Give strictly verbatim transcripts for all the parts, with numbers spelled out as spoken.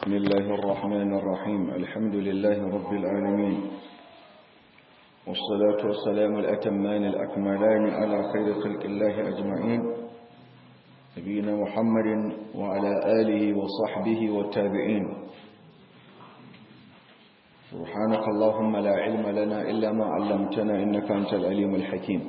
بسم الله الرحمن الرحيم الحمد لله رب العالمين والصلاة والسلام الأتمان الأكملان على خير خلق الله أجمعين نبينا محمد وعلى آله وصحبه والتابعين سبحانك اللهم لا علم لنا إلا ما علمتنا إنك أنت العليم الحكيم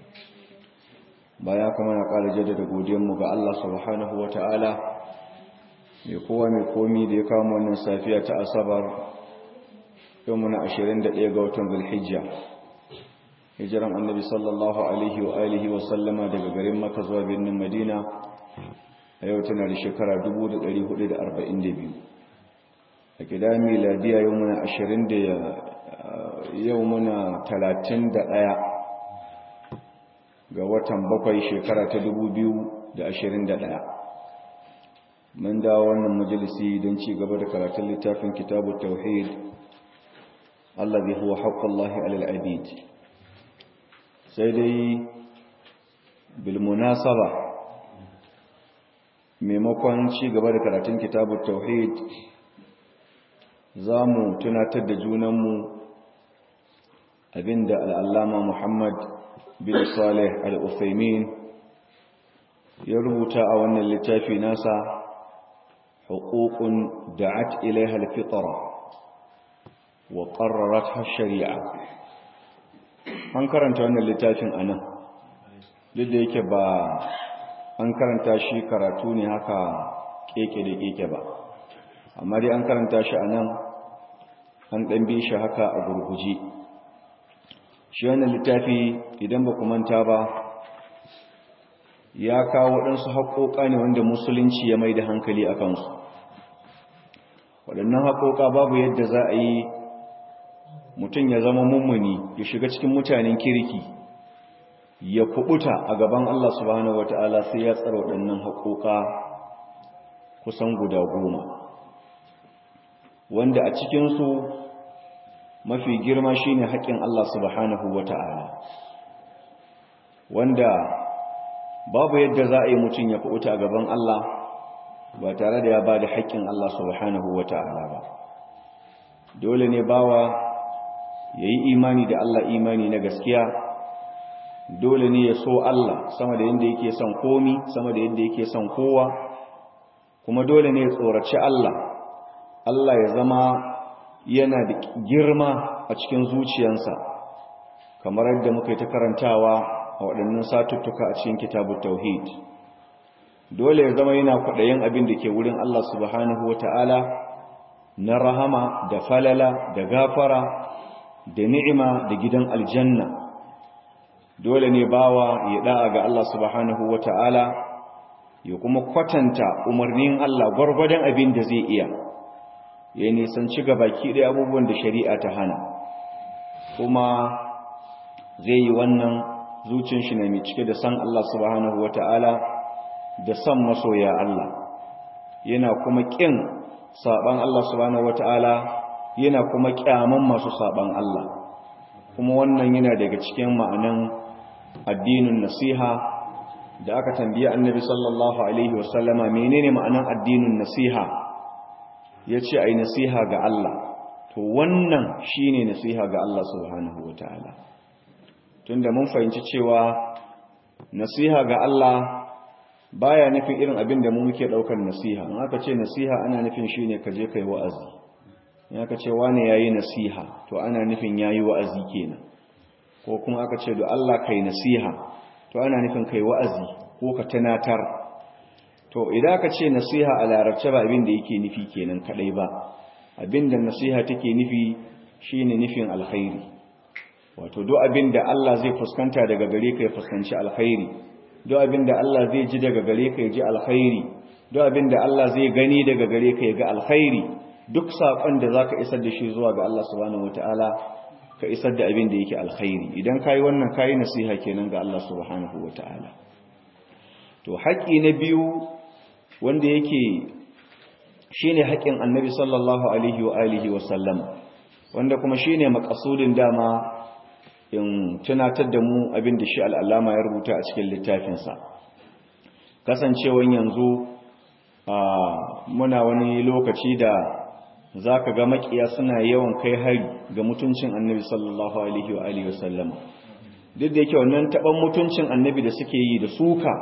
baya kuma na ƙara jaddada godiyarmu ga Allah subhanahu wa ta'ala mai kowa mai komi da ya kama wannan safiya ta asabar yau muna ashirin da ɗaya ga watan zulhijja hijiran annabi sallallahu alaihi wa alihi wa sallama daga garin Makka zuwa birnin Madina a yau tana da shekara dubu da ɗari hudu da arba'in da biyu a gida miladiya yau muna ashirin da yau muna talatin da ɗaya ga watan bakwai shekara ta dubu biyu da ashirin da ɗaya mun dawo wannan majalisi don ci gaba da karatun littafin kitabut tauhid allazi huwa haqqullahi alal abid sai dai bil munasaba maimakon ci gaba da karatun kitabut tauhid zamu tunatar da junanmu abinda al-allama Muhammad bin Salih al-Uthaymin ya rubuta a wannan littafi nasa huququn da'at ilaiha al-fitra wa qarraratha ash-shari'a an karanta wannan littafin anan duk da yake ba an karanta shi karatu ne haka keke da keke ba amma dai an karanta shi anan an dan bi shi haka a gurguje shi wannan littafi idan ba ku manta ba ya kawo waɗansu haƙoƙa ne wanda musulunci ya mai da hankali a kansu waɗannan haƙoƙa babu yadda za a yi mutum ya zama mummuni ya shiga cikin mutanen kirki ya kubuta a gaban Allah subhanahu wata'ala sai ya tsara waɗannan haƙoƙa kusan guda goma wanda a cikinsu mafi girma shine haƙƙin Allah subhanahu wata'ala wanda babu yadda za a yi mutum ya kuɓuta a gaban Allah ba tare da ya ba da haƙƙin Allah subhanahu wata'ala ba dole ne bawa ya yi imani da Allah imani na gaskiya dole ne ya so Allah sama da yadda yake son komi sama da yadda yake son kowa kuma dole ne ya tsoraci Allah Allah ya zama yana da girma a cikin zuciyansa kamar yadda muka yi ta karantawa a waɗannan satuttuka a cikin kitabut tauhid dole ya zama yana kwaɗayin abin da ke wurin Allah subhanahu wata'ala na rahama da falala da gafara da ni'ima da gidan aljanna dole ne bawa ya da'a ga Allah subhanahu wata'ala ya kuma kwatanta umarnin Allah gwargwadon abin da zai iya ya nisanci ga baki ɗaya abubuwan da shari'a ta hana kuma zai yi wannan zuciyar shi na mai cike da san Allah subhanahu wata'ala da san masoya Allah yana kuma ƙin saban Allah subhanahu wata'ala yana kuma ƙyaman masu saban Allah kuma wannan yana daga cikin ma'anan addinin nasiha da aka tambaye annabi sallallahu alaihi wasallama menene ma'anan addinin nasiha ya ce a yi nasiha ga Allah to wannan shi ne nasiha ga Allah subhanahu wa ta'ala tunda mun fahimci cewa nasiha ga Allah baya nufin irin abin da mu muke ɗaukar nasiha in aka ce nasiha ana nufin shi ne ka je ka yi wa'azi in aka ce wane ya yi nasiha to ana nufin ya yi wa'azi kenan ko kuma aka ce da Allah ka yi nasiha to ana nufin ka yi wa'azi ko ka tunatar to idan aka ce nasiha a larabce ba abin da yake nufi kenan kadai ba abin da nasiha take nufi shine nufin alkhairi wato duk abin da Allah zai fuskanta daga gare ka ya fuskanci alkhairi duk abin da Allah zai ji daga gare ka ya ji alkhairi duk abin da Allah zai gani daga gare ka ya ga alkhairi duk sakon da zaka isar da shi zuwa ga Allah subhanahu wataala ka isar da abin da yake alkhairi idan kai wannan kai nasiha kenan ga Allah subhanahu wataala to haƙi na biyu wanda yake shine haƙin annabi sallallahu alaihi wa alihi wa sallam wanda kuma shine makasudin dama in tunatar da mu abin da shi al'alama ya rubuta a cikin littafinsa kasancewan yanzu muna wani lokaci da zaka ga makiya suna yawan kai hari ga mutuncin annabi sallallahu alaihi wa alihi wasallam duk da yake wannan taban mutuncin annabi da suke yi da suka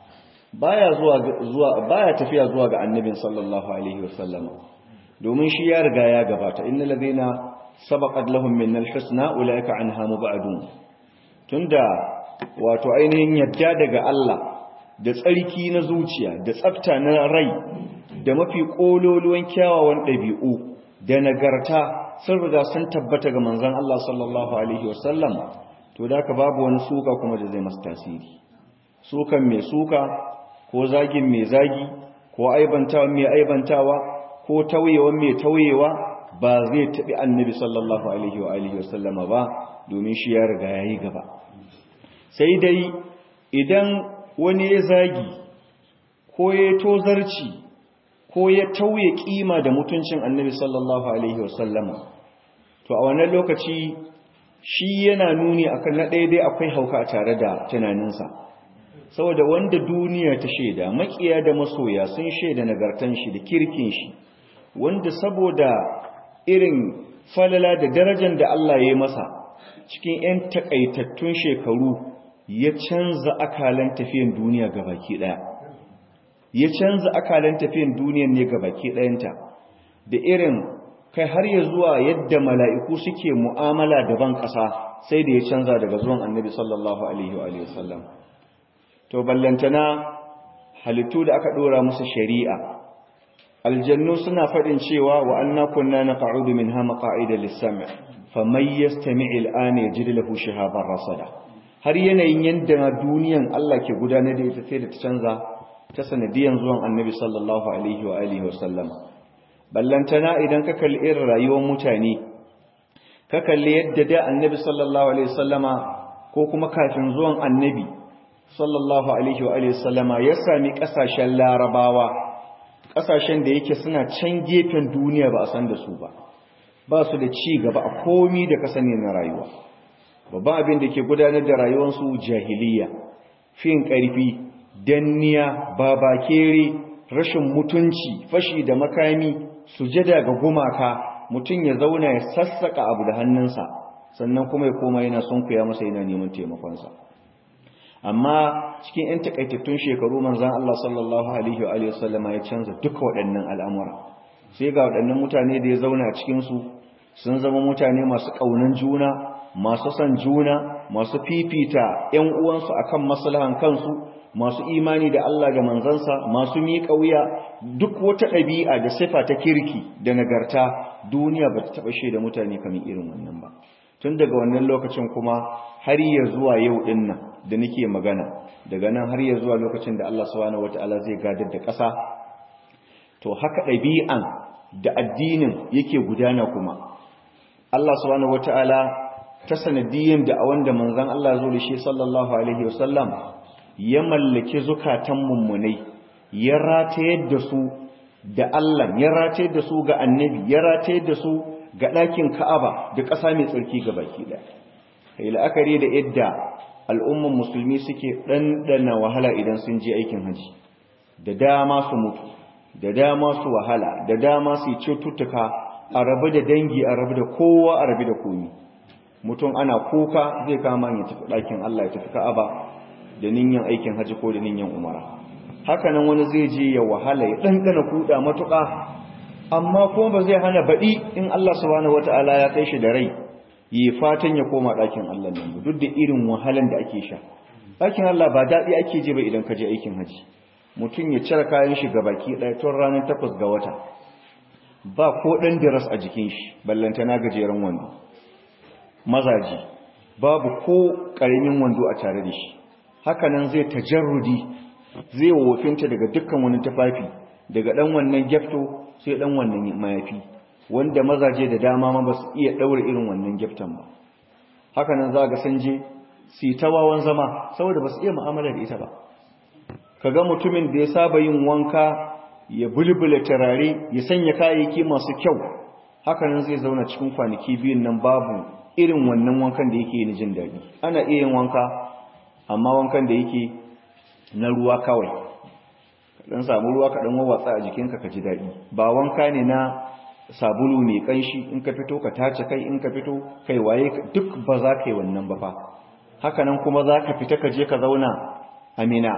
baya zuwa zuwa baya tafiya zuwa ga annabin sallallahu alaihi wasallam domin shi ya riga ya gabata innal ladina sabaqat lahum minnal husna ulaika anha mubadun tunda wato ainihin yadda daga Allah da tsarki na zuciya da tsafta na rai da mafi kololuwan kyawawan dabi'u da nagarta sun riga sun tabbata ga manzon Allah sallallahu alaihi wasallam to da ka babu wani suka kuma da zai masa tasiri sukan mai suka ko zagin mai zagi ko aibantawa mai aibantawa ko tauyewa mai tauyewa ba zai tabi annabi sallallahu alaihi wa alihi wasallama ba domin shi ya riga yayi gaba sai dai idan wani ya zagi ko ya tozarci ko ya tauye kima da mutuncin annabi sallallahu alaihi wasallama to a wannan lokaci shi yana nuni akan na ɗaya dai akwai hauka tare da tunaninsa saboda wanda duniya ta shaida makiya da masoya sun shaida nagartan shi da kirkin shi wanda saboda irin falala da darajar da Allah ya yi masa cikin 'yan takaitattun shekaru ya canza akalan tafiyan duniya gabaki ɗaya ya canza akalan tafiyan duniyan ne gabaki ɗayanta da irin kai har ya zuwa yadda mala'iku suke mu'amala da ban ƙasa sai da ya canza daga zuwan annabi sallallahu alaihi wa sallam to ballantana halittu da aka ɗora musu shari'a aljannu suna faɗin cewa wa anna kunna naq'udu minha maq'ida lis-sam' faman yastami' al-ana yajid lahu shihaban rasada har yanayin yanda duniyan Allah ke gudanar da ita sai da ta canza ta sanadiyan zuwan annabi sallallahu alaihi wa alihi wa sallam ballantana idan ka kalli irin rayuwar mutane ka kalli yadda da annabi sallallahu alaihi wasallama ko kuma kafin zuwan annabi sallallahu alaihi wa alihi wasallama ya sami kasashen larabawa kasashen da yake suna can gefen duniya ba a san da su ba ba su da ci gaba a komi da ka sani na rayuwa babban abin da ke gudanar da rayuwarsu jahiliya fin karfi danniya babakere rashin mutunci fashi da makami sujada ga gumaka mutum ya zauna ya sassaka abu da hannunsa sannan kuma ya koma yana sunkuya masa yana neman taimakonsa amma cikin 'yan takaitattun shekaru manzan Allah sallallahu alaihi wa alihi wasallama ya canza duka waɗannan al'amura sai ga waɗannan mutane da ya zauna a cikinsu sun zama mutane masu ƙaunan juna masu son juna masu fifita 'yan uwansu akan maslahan kansu masu imani da Allah da manzansa masu miƙa wuya duk wata ɗabi'a da sifa ta kirki da nagarta duniya ba ta taɓa shaida mutane kamar irin wannan ba tun daga wannan lokacin kuma har ya zuwa yau ɗin nan da nake magana daga nan har ya zuwa lokacin da Allah subhanahu wataala zai gadar da ƙasa to haka ɗabi'an da addinin yake gudana kuma Allah subhanahu wataala ta sanadiyyar da a wanda manzon Allah zo da shi sallallahu alaihi wasallam ya mallaki zukatan mummunai ya ratayar da su da Allah ya ratayar da su ga annabi ya ratayar da su ga ɗakin Ka'aba da ƙasa mai tsarki ga baki ɗaya kai la'akari da yadda al'umman musulmi suke ɗanɗana wahala idan sun je aikin haji da dama su mutu da dama su wahala da dama su cututtuka a rabu da dangi a rabu da kowa a rabu da komi mutum ana kuka zai kama ya tafi ɗakin Allah ya tafi Ka'aba da niyyar aikin haji ko da niyyar umara hakanan wani zai je ya wahala ya ɗanɗana kuɗa matuƙa amma kuma ba zai hana baɗi in Allah subhanahu wata'ala ya kai shi da rai yi fatan ya koma ɗakin Allah nan duk da irin wahalan da ake sha ɗakin Allah ba daɗi ake je ba idan ka je aikin haji mutum ya cire kayan shi ga baki ɗaya tun ranar takwas ga wata ba ko ɗan diras a jikin shi ballantana gajeren wando mazaji babu ko ƙaramin wando a tare da shi hakanan zai tajarrudi zai wofinta daga dukkan wani tufafi daga ɗan wannan gyafto sai ɗan wannan mayafi wanda mazaje da dama ma ba su iya ɗaure irin wannan gyaftan ba hakanan za ga sun je su ta wawan zama saboda ba su iya mu'amala da ita ba kaga mutumin da ya saba yin wanka ya bulbula turare ya sanya kayayyaki masu kyau hakanan zai zauna cikin kwanaki biyun nan babu irin wannan wankan da yake na jin daɗi ana iya yin wanka amma wankan da yake na ruwa kawai dan samu ruwa ka dan wawatsa a jikinka ka ji daɗi ba wanka ne na sabulu mai kanshi in ka fito ka tace kai in ka fito kai waye duk ba za ka yi wannan ba fa haka nan kuma za ka fita ka je ka zauna amina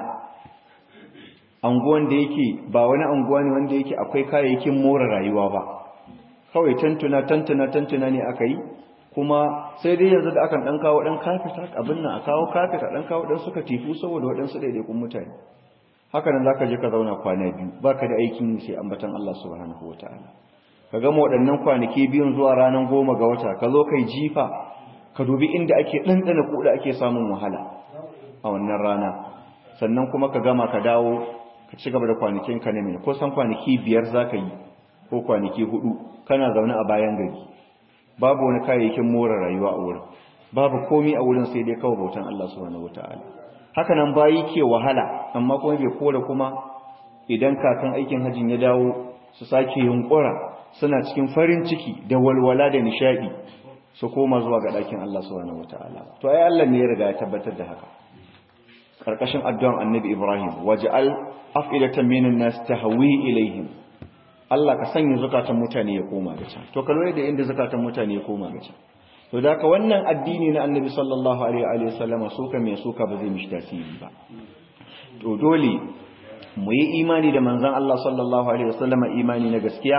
anguwan da yake ba wani anguwa ne wanda yake akwai kayayyakin more rayuwa ba kawai tantuna tantuna tantuna ne aka yi kuma sai dai yanzu da akan dan kawo dan kafita abin nan a kawo kafita dan kawo dan suka tifu saboda waɗansu daidaikun mutane haka nan zaka je ka zauna kwana biyu baka da aikin sai ambatan Allah subhanahu wataala ka gama waɗannan kwanaki biyun zuwa ranar goma ga wata ka zo kai jifa ka dubi inda ake ɗanɗana kuɗa ake samun wahala a wannan rana sannan kuma ka gama ka dawo ka ci gaba da kwanakin ka ne ko san kwanaki biyar za ka yi ko kwanaki hudu kana zaune a bayan gari babu wani kayayyakin more rayuwa a wurin babu komi a wurin sai dai kawai bautan Allah subhanahu wataala haka nan bayi ke wahala amma kuma bai kore kuma idan kakan aikin hajjin ya dawo su sake yunkura suna cikin farin ciki da walwala da nishadi su koma zuwa ga ɗakin Allah subhanahu wataala to ai Allah ne ya riga ya tabbatar da haka karkashin addu'an Annabi Ibrahim waj'al af'idatan minan nas tahwi ilaihim Allah ka sanya zakatan mutane ya koma ga can to kalore da inda zakatan mutane ya koma ga can to da ka wannan addini na Annabi sallallahu alaihi wa sallama suka mai suka ba zai mishi tasiri ba to dole mu yi imani da manzon Allah sallallahu alaihi wa sallama imani na gaskiya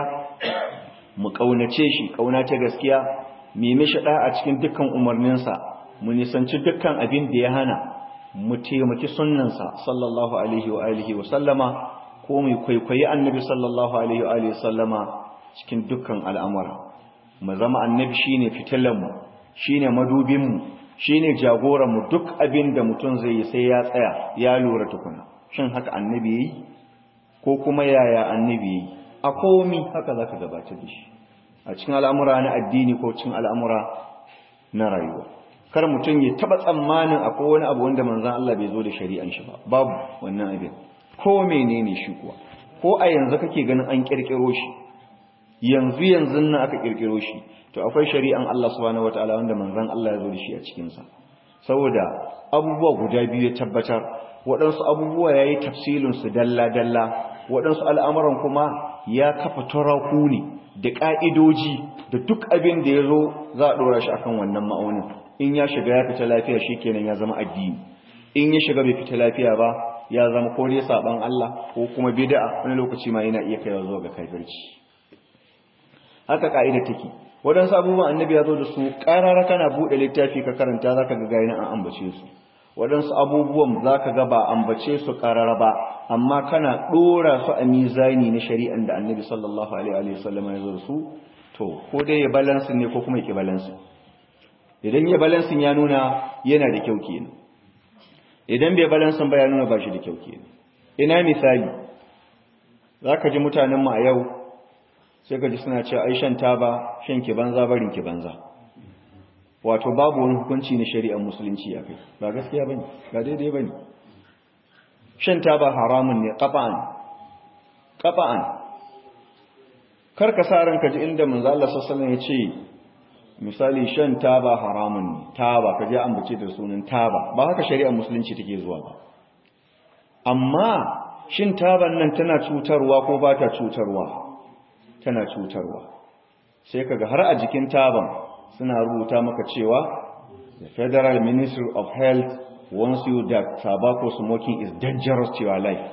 mu kaunace shi kauna ta gaskiya mu mishi da a cikin dukkan umarninsa mu nisanci dukkan abin da ya hana mu taimaki sunnansa sallallahu alaihi wa alihi wa sallama ko mu kwaikwayi annabi sallallahu alaihi wa alihi wa sallama cikin dukkan al'amura mu zama annabi shine fitilan mu shine madubin mu shine jagoran mu duk abin da mutum zai yi sai ya tsaya ya lura tukuna shin haka annabi yayi ko kuma yaya annabi yayi a komi haka zaka gabatar da shi a cikin al'amura na addini ko cikin al'amura na rayuwa kar mutum ya taba tsammanin akwai wani abu wanda manzon Allah bai zo da shari'an shi ba babu wannan abin ko menene shi kuwa ko a yanzu kake ganin an kirkiro shi yanzu yanzu nan aka kirkiro shi to akwai shari'an Allah subhanahu wataala wanda manzon Allah ya zo da shi a cikin sa saboda abubuwa guda biyu ya tabbatar waɗansu abubuwa yayi tafsilin su dalla dalla waɗansu al'amuran kuma ya kafa taraku ne da ka'idoji da duk abin da yazo za a dora shi akan wannan ma'aunin in ya shiga ya fita lafiya shikenan ya zama addini in ya shiga bai fita lafiya ba ya zama ko dai saban Allah ko kuma bid'a wani lokaci ma yana iya kaiwa zuwa ga kafirci haka kaida take wadansu abubuwan annabi ya zo da su karara kana bude littafi ka karanta zaka ga gayin an ambace su wadansu abubuwan zaka ga ba ambace su karara ba amma kana dora su a mizani na shari'an da annabi sallallahu alaihi wa sallam ya zo da su to ko dai ya balance ne ko kuma ya ki balance idan ya balance ya nuna yana da kyau kenan idan bai balansin ba ya nuna ba shi da kyau kenan ina misali zaka ji mutanen mu a yau sai ka ji suna cewa ai shan taba shan ki banza barin ki banza wato babu wani hukunci na shari'ar musulunci akai ba gaskiya bane ba daidai bane shan taba haramun ne qafa'an qafa'an kar ka sa ranka ji inda manzo Allah sallallahu alaihi wasallam ya ce misali shan taba haramun ne taba kaje an bace da sunan taba ba haka shari'ar musulunci take zuwa ba amma shin taban nan tana cutarwa ko ba ta cutarwa tana cutarwa sai kaga har a jikin taban suna rubuta maka cewa the Federal Ministry of Health warns you that tobacco smoking is dangerous to your life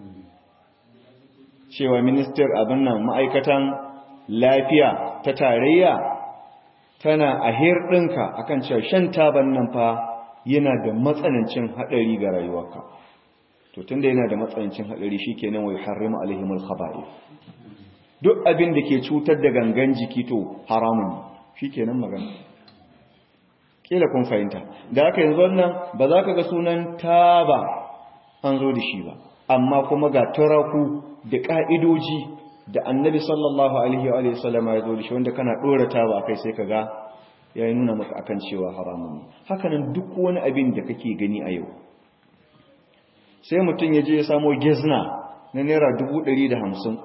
cewa minister abin nan ma'aikatan lafiya ta tarayya tana a hirɗinka akan cewa shan taban nan fa yana da matsanancin haɗari ga rayuwarka to tunda yana da matsanancin haɗari shikenan wai harimu alaihimul khaba'ith duk abin da ke cutar da gangan jiki to haramun ne shikenan magana kila kun fahimta da haka yanzu wannan ba za ka ga sunan taba an zo da shi ba amma kuma ga taraku da ka'idoji da annabi sallallahu alaihi wa sallama ya zo da shi wanda kana dora taba kai sai kaga ya nuna maka akan cewa haramun ne haka nan duk wani abin da kake gani a yau sai mutum ya je ya samo gezna na naira dubu ɗari da hamsin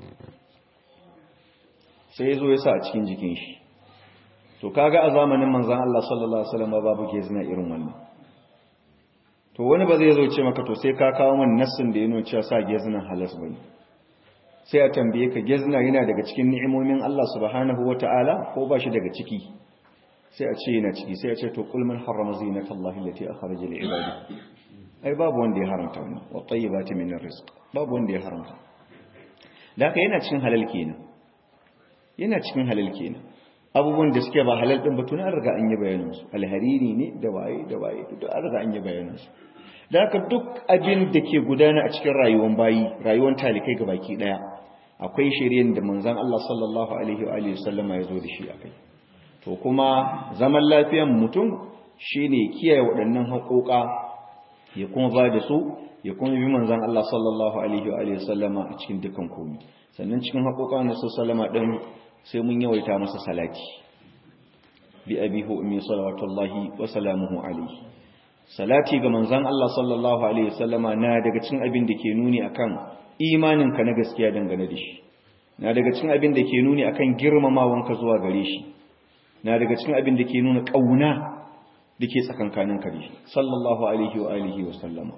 sai ya zo ya sa a cikin jikin shi to kaga a zamanin manzon Allah sallallahu alaihi wasallam babu gezna irin wannan to wani ba zai zo ce maka to sai ka kawo man nassin da ya nuna cewa sa gezina halas bane sai a tambaye ka gezina yana daga cikin ni'imomin Allah subhanahu wataala ko ba shi daga ciki sai a ce yana ciki sai a ce to qul man harrama zinatallahi allati akhraja li ibadihi ai babu wanda ya haramta wannan wa tayyibati minar rizq babu wanda ya haramta da haka yana cikin halal kenan yana cikin halal kenan abubuwan da suke ba halal din ba tun an riga an yi bayanin su alhariri ne da waye da waye duk an riga an yi bayanin su da haka duk abin da ke gudana a cikin rayuwar bayi rayuwar talikai gabaki daya akwai shari'ar da manzon Allah sallallahu alaihi wa alihi wasallama ya zo da shi akai to kuma zaman lafiyar mutum shine kiyaye waɗannan haƙoƙa ya kuma ba da su ya kuma bi manzon Allah sallallahu alaihi wa alihi wasallama a cikin dukkan komai sannan cikin haƙoƙa na sallama din sai mun yawaita masa salati bi abihi ummi salawatullahi wa salamuhu alaihi salati ga manzon Allah sallallahu alaihi wasallama na daga cikin abin da ke nuni akan imaninka na gaskiya dangane da shi na daga cikin abin da ke nuni akan girmamawanka zuwa gare shi na daga cikin abin da ke nuna kauna dake tsakankaninka da shi sallallahu alaihi wa alihi wasallama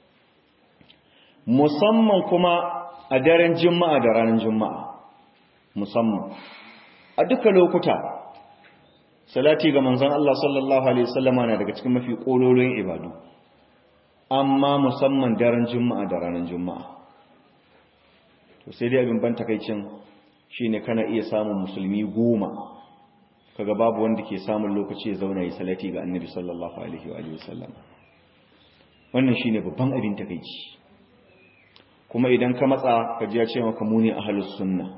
musamman kuma a daren juma'a da ranar juma'a musamman a duka lokuta salati ga manzon Allah sallallahu alaihi wasallama na daga cikin mafi kololon ibadu amma musamman daren juma'a da ranar juma'a to sai dai abin ban takeicin shine kana iya samun musulmi goma kaga babu wanda ke samun lokaci ya zauna yi salati ga annabi sallallahu alaihi wa alihi wasallam wannan shine babban abin takeici kuma idan ka matsa ka ji ya ce maka muni ahlus sunna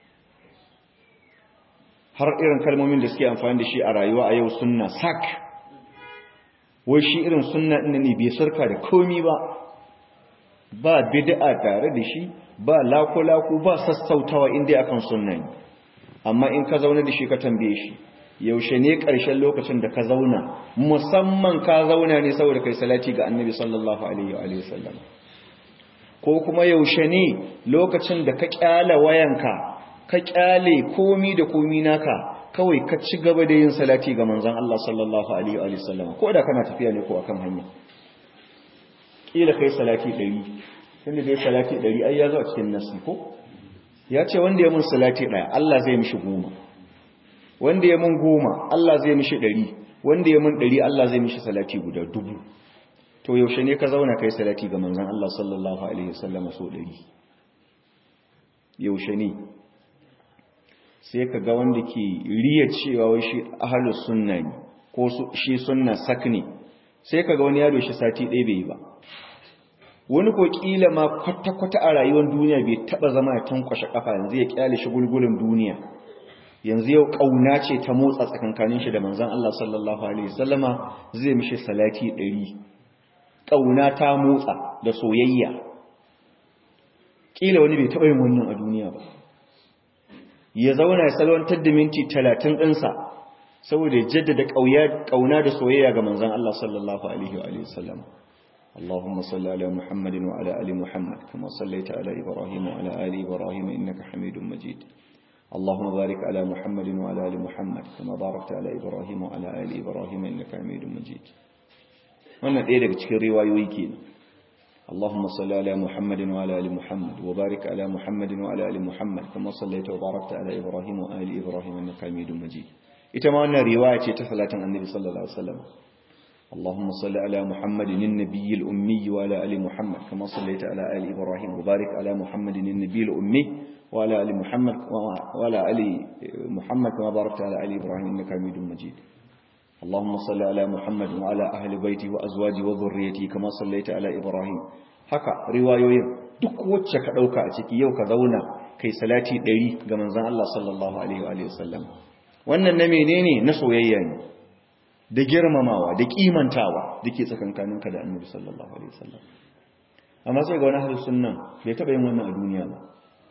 har irin kalmomin da suke amfani da shi a rayuwa a yau sunna sak wai shi irin sunna ɗin ne bai sarka da komi ba ba bid'a tare da shi ba lako-lako ba sassautawa inda akan sunna ne amma in ka zauna da shi ka tambaye shi yaushe ne ƙarshen lokacin da ka zauna musamman ka zauna ne saboda kai salati ga annabi sallallahu alaihi wa sallam ko kuma yaushe ne lokacin da ka kyala wayanka ka kyale komi da komi naka kawai ka ci gaba da yin salati ga manzon Allah sallallahu alaihi wa sallam ko da kana tafiya ne ko akan hanya kila kai salati ɗari tunda dai salati ɗari ai ya zo a cikin nasi ko ya ce wanda ya mun salati ɗaya Allah zai mishi goma wanda ya mun goma Allah zai mishi ɗari wanda ya mun ɗari Allah zai mishi salati guda dubu to yaushe ne ka zauna kai salati ga manzon Allah sallallahu alaihi wa sallam so ɗari yaushe ne sai ka ga wanda ke riya cewa wai shi ahlus sunna ne ko shi sunna sak ne sai ka ga wani yaro shi sati ɗaya bai yi ba wani ko kila ma kwata-kwata a rayuwar duniya bai taba zama ya tankwashe kafa yanzu ya kyale shi gulgulin duniya yanzu yau kauna ce ta motsa tsakankanin shi da manzon Allah sallallahu alaihi wasallama zai mishi salati ɗari kauna ta motsa da soyayya kila wani bai taba yin wannan a duniya ba ya zauna ya salwantar da minti talatin ɗinsa saboda ya jaddada ƙauna da soyayya ga manzan Allah sallallahu alaihi wa sallam. Allahumma salli ala Muhammadin wa ala ali Muhammad kama sallaita ala Ibrahim wa ala ali Ibrahim innaka Hamidum Majid. Allahumma barik ala Muhammadin wa ala ali Muhammad kama barakta ala Ibrahim wa ala ali Ibrahim innaka Hamidum Majid. Wannan ɗaya daga cikin riwayoyi kenan. اللهم صل على محمد وعلى ال محمد وبارك على محمد وعلى ال محمد كما صليت وباركت على ابراهيم وآل ابراهيم انك حميد مجيد ita ma wannan riwaya ce ta salatin annabi sallallahu alaihi wasallam اللهم صل على محمد النبي الامي وعلى ال محمد كما صليت على ال ابراهيم وبارك على محمد النبي الامي وعلى ال محمد وعلى ال محمد كما باركت على ال ابراهيم انك حميد مجيد اللهم صل على محمد وعلى أهل بيته وأزواجه وذريته كما صليت على إبراهيم haka riwayoyin duk wacce ka dauka a ciki yau ka zauna kai salati ɗari ga manzon Allah sallallahu alaihi wa sallam wannan na menene na soyayya ne da girmamawa da kimantawa dake tsakankaninka da Annabi sallallahu alaihi wa sallam amma sai ga wani ahlus sunna bai taba yin wannan a duniya ba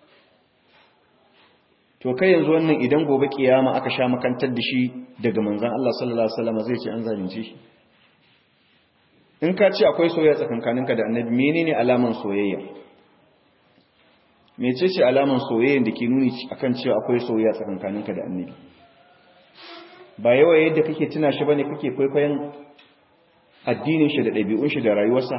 to kai yanzu wannan idan gobe kiyama aka sha makantar da shi daga manzon Allah sallallahu alaihi wasallam zai ce an zalunce shi in ka ce akwai soyayya tsakankaninka da annabi menene alaman soyayya mecece alaman soyayya da ke nuni akan cewa akwai soyayya tsakankaninka da annabi ba yawa yadda kake tuna shi bane kake kwaikwayon addinin shi da ɗabi'un shi da rayuwarsa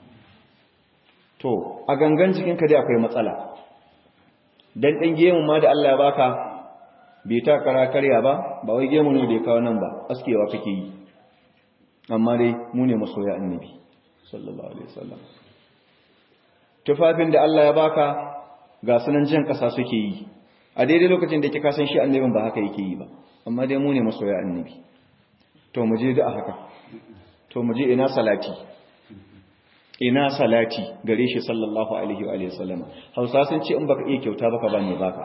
to a gangan jikinka dai akwai matsala dan ɗan gemu ma da Allah ya baka bai ta kara karya ba ba wai gemu ne da ya kawo nan ba askewa kake yi amma dai mu ne masoya annabi sallallahu alaihi wasallam tufafin da Allah ya baka ga sunan jan kasa suke yi a daidai lokacin da kike kasan shi annabin ba haka yake yi ba amma dai mu ne masoya annabi to mu je da haka to mu je ina salati ina salati gare shi sallallahu alaihi wa alihi wasallam Hausa sun ce in baka iya kyauta baka ba ne baka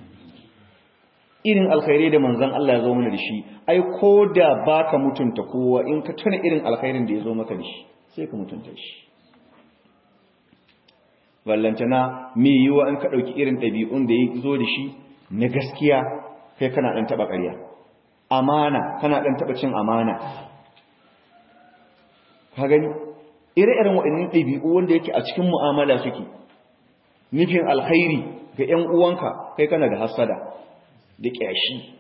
irin alkhairi da manzon Allah ya zo mana da shi ai ko da baka mutunta kowa in ka tuna irin alkhairin da ya zo maka da shi sai ka mutunta shi wallantana me yiwa in ka dauki irin dabi'un da ya zo da shi na gaskiya kai kana dan taba ƙarya amana kana dan taba cin amana ka gani ire-iren waɗannan dabi'u wanda yake a cikin mu'amala suke nufin alkhairi ga ƴan uwanka kai kana da hasada da ƙyashi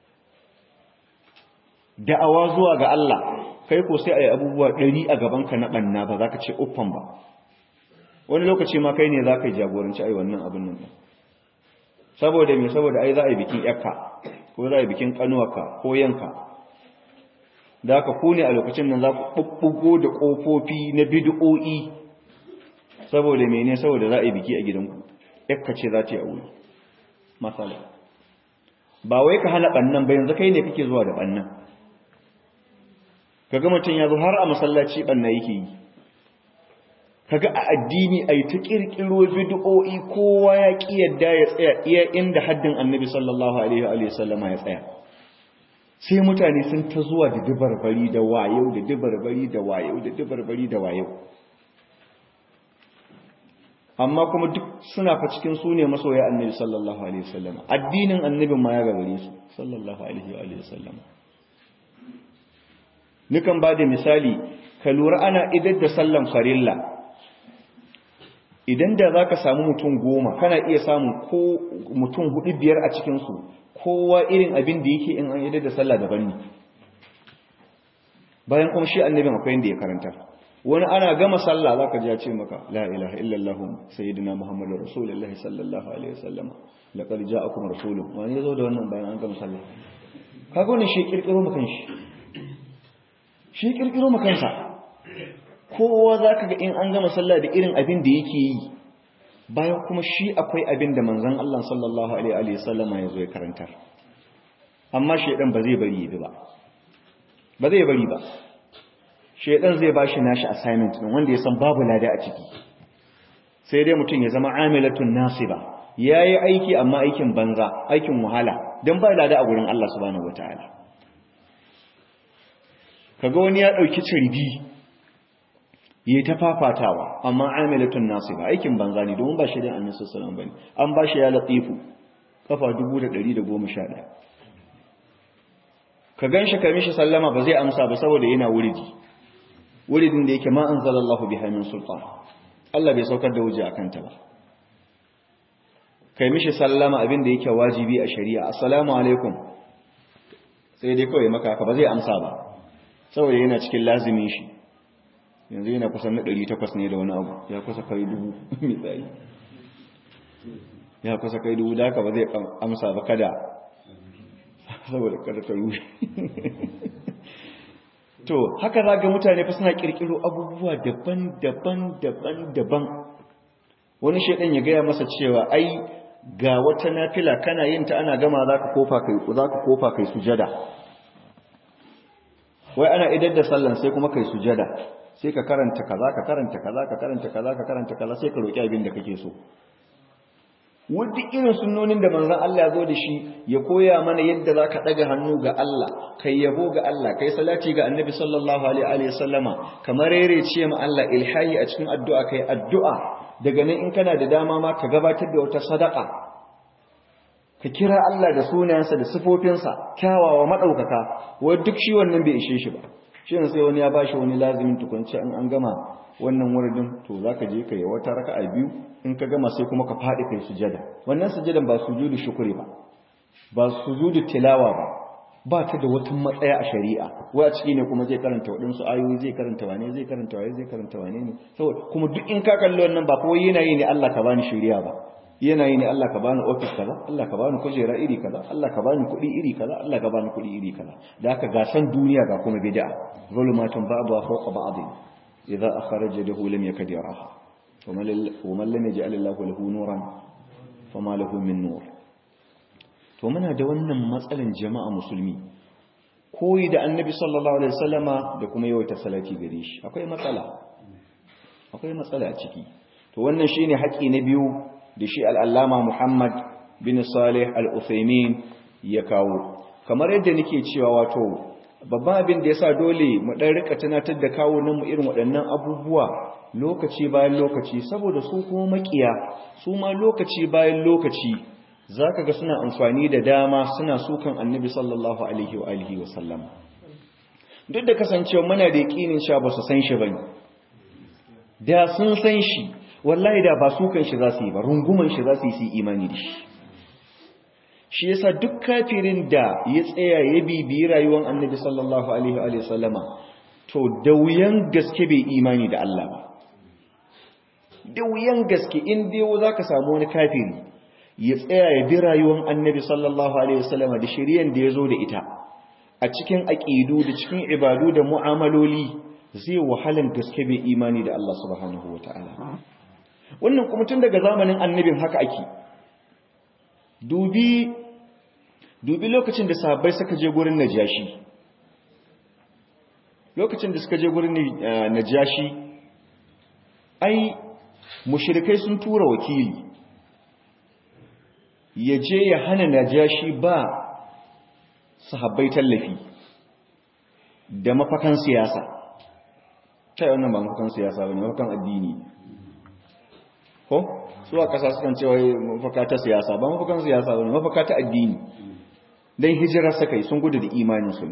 da'awa zuwa ga Allah kai ko sai ayi abubuwa ɗari a gabanka na ɓanna ba za ka ce uffan ba wani lokaci ma kai ne za ka yi jagoranci ai wannan abin nan saboda me saboda ai za a yi bikin yakka ko za a yi bikin kanuwarka ko yanka da haka ku ne a lokacin nan za ku ɓuɓɓugo da ƙofofi na bid'o'i saboda mene saboda za a yi biki a gidanku yakka ce za ta yi a wuri masala ba wai ka hana ɓannan ba yanzu kai ne kake zuwa da ɓannan kaga mutum ya zo har a masallaci ɓanna yake yi kaga a addini ai ta kirkiro bid'o'i kowa ya ki yadda ya tsaya iya inda haddin annabi sallallahu alaihi wa sallama ya tsaya sai mutane sun ta zuwa da dubarbari da wayo da dubarbari da wayo da dubarbari da wayo amma kuma duk suna fa cikin su ne masoya annabi sallallahu alaihi wa sallama addinin annabin ma ya gagare su sallallahu alaihi wa sallama nukan ba da misali ka lura ana idar da sallan farilla idan da za ka samu mutum goma kana iya samun ko mutum hudu biyar a cikinsu kowa irin abin da yake in an idar da sallah daban ne bayan kuma shi annabin akwai inda ya karanta wani ana gama sallah za ka ji ya ce maka la ilaha illallah sayyidina muhammadu rasulullahi sallallahu alaihi wasallam laqad ja'akum rasulun wani ya zo da wannan bayan an gama sallah kaga wannan shi kirkiro makan shi shi kirkiro makansa kowa za ka ga in an gama sallah da irin abin da yake yi bayan kuma shi akwai abin da manzon Allah sallallahu alaihi wa sallama ya zo ya karantar amma shedan ba zai bari ba ba zai bari ba shedan zai bashi nashi assignment din wanda ya san babu lada a ciki sai dai mutum ya zama amilatun nasiba yayi aiki amma aikin banza aikin wahala dan ba lada a gurin Allah subhanahu wataala kaga wani ya dauki cirbi yi ta fafatawa amma amilatun nasiba aikin banza ne domin ba shi da annabi sallallahu alaihi wasallam bane an ba shi ya latifu kafa dubu da ɗari da goma sha ɗaya ka ganshi ka mishi sallama ba zai amsa ba saboda yana wuridi wuridin da yake ma anzalallahu biha min sultan Allah bai saukar da wuji akan ta ba kai mishi sallama abin da yake wajibi a shari'a assalamu alaikum sai dai kawai maka ka ba zai amsa ba saboda yana cikin lazimin shi yanzu yana kusan na ɗari takwas ne da wani abu ya kusa kai dubu misali ya kusa kai dubu da haka ba zai amsa ba kada saboda kada ta rushe to haka za ga mutane fa suna kirkiro abubuwa daban-daban daban-daban wani shedan ya gaya masa cewa ai ga wata nafila kana yin ta ana gama zaka kofa kai zaka kofa kai sujada wai ana idar da sallan sai kuma kai sujada sai ka karanta kaza ka karanta kaza ka karanta kaza ka karanta kaza sai ka roki abin da kake so wanda irin sunnonin da manzon Allah ya zo da shi ya koya mana yadda zaka daga hannu ga Allah kai yabo ga Allah kai salati ga Annabi sallallahu alaihi wa sallama kamar rere ce ma Allah ilhahi a cikin addu'a kai addu'a daga nan in kana da dama ma ka gabatar da wata sadaka ka kira Allah da sunayensa da sifofinsa kyawawa madaukaka wai duk shi wannan bai ishe shi ba shi ne sai wani ya bashi wani lazimin tukunci in an gama wannan wuridin to zaka je kai wata raka'a biyu in ka gama sai kuma ka fadi kai sujada wannan sujadan ba sujudu shukri ba ba sujudu tilawa ba ba ta da wata matsaya a shari'a wai a ciki ne kuma zai karanta waɗansu ayoyi zai karanta wane zai karanta wane zai karanta wane ne saboda kuma duk in ka kalli wannan ba kawai yana yi ne Allah ka bani shari'a ba yana yi ne Allah ka bani office kaza Allah ka bani kujera iri kaza Allah ka bani kuɗi iri kaza Allah ka bani kuɗi iri kaza da haka gasan duniya ga kuma bid'a zulumatun ba'dha fawqa ba'd idza akhraja lahu lam yakad yaraha wa man lam yaj'al Allahu lahu nuran fama lahu min nur to muna da wannan matsalan jama'a musulmi koyi da annabi sallallahu alaihi wasallama da kuma yawaita salati gare shi akwai matsala akwai matsala a ciki to wannan shine haƙi na biyu da shi al-allama Muhammad bin Salih al-Uthaymeen ya kawo kamar yadda nake cewa wato babban abin da yasa dole mu dan rika tunatar da kawo nan mu irin waɗannan abubuwa lokaci bayan lokaci saboda su kuma makiya su ma lokaci bayan lokaci zaka ga suna amfani da dama suna sukan annabi sallallahu alaihi wa alihi wa sallam duk da kasancewa muna da yakinin sha ba su san shi bane da sun san shi wallahi da ba sukan shi za su yi ba runguman shi za su yi su imani da shi shi yasa duk kafirin da ya tsaya ya bibiyi rayuwar annabi sallallahu alaihi wa alihi wa sallama to da wuyan gaske bai imani da Allah ba da wuyan gaske in dai zaka samu wani kafiri ya tsaya ya bi rayuwar annabi sallallahu alaihi wasallama da shari'an da ya zo da ita a cikin aƙidu da cikin ibadu da mu'amaloli zai wahalan gaske bai imani da Allah subhanahu wata'ala wannan kuma tun daga zamanin annabin haka ake dubi dubi lokacin da sahabbai suka je gurin najashi lokacin da suka je gurin najashi ai mushrikai sun tura wakili ya je ya hana najashi ba sahabbai tallafi da mafakan siyasa kai wannan ba mafakan siyasa bane mafakan addini ko su a kasa sukan cewa mafaka ta siyasa ba mafakan siyasa bane mafaka ta addini dan hijira sakai sun gudu da imanin su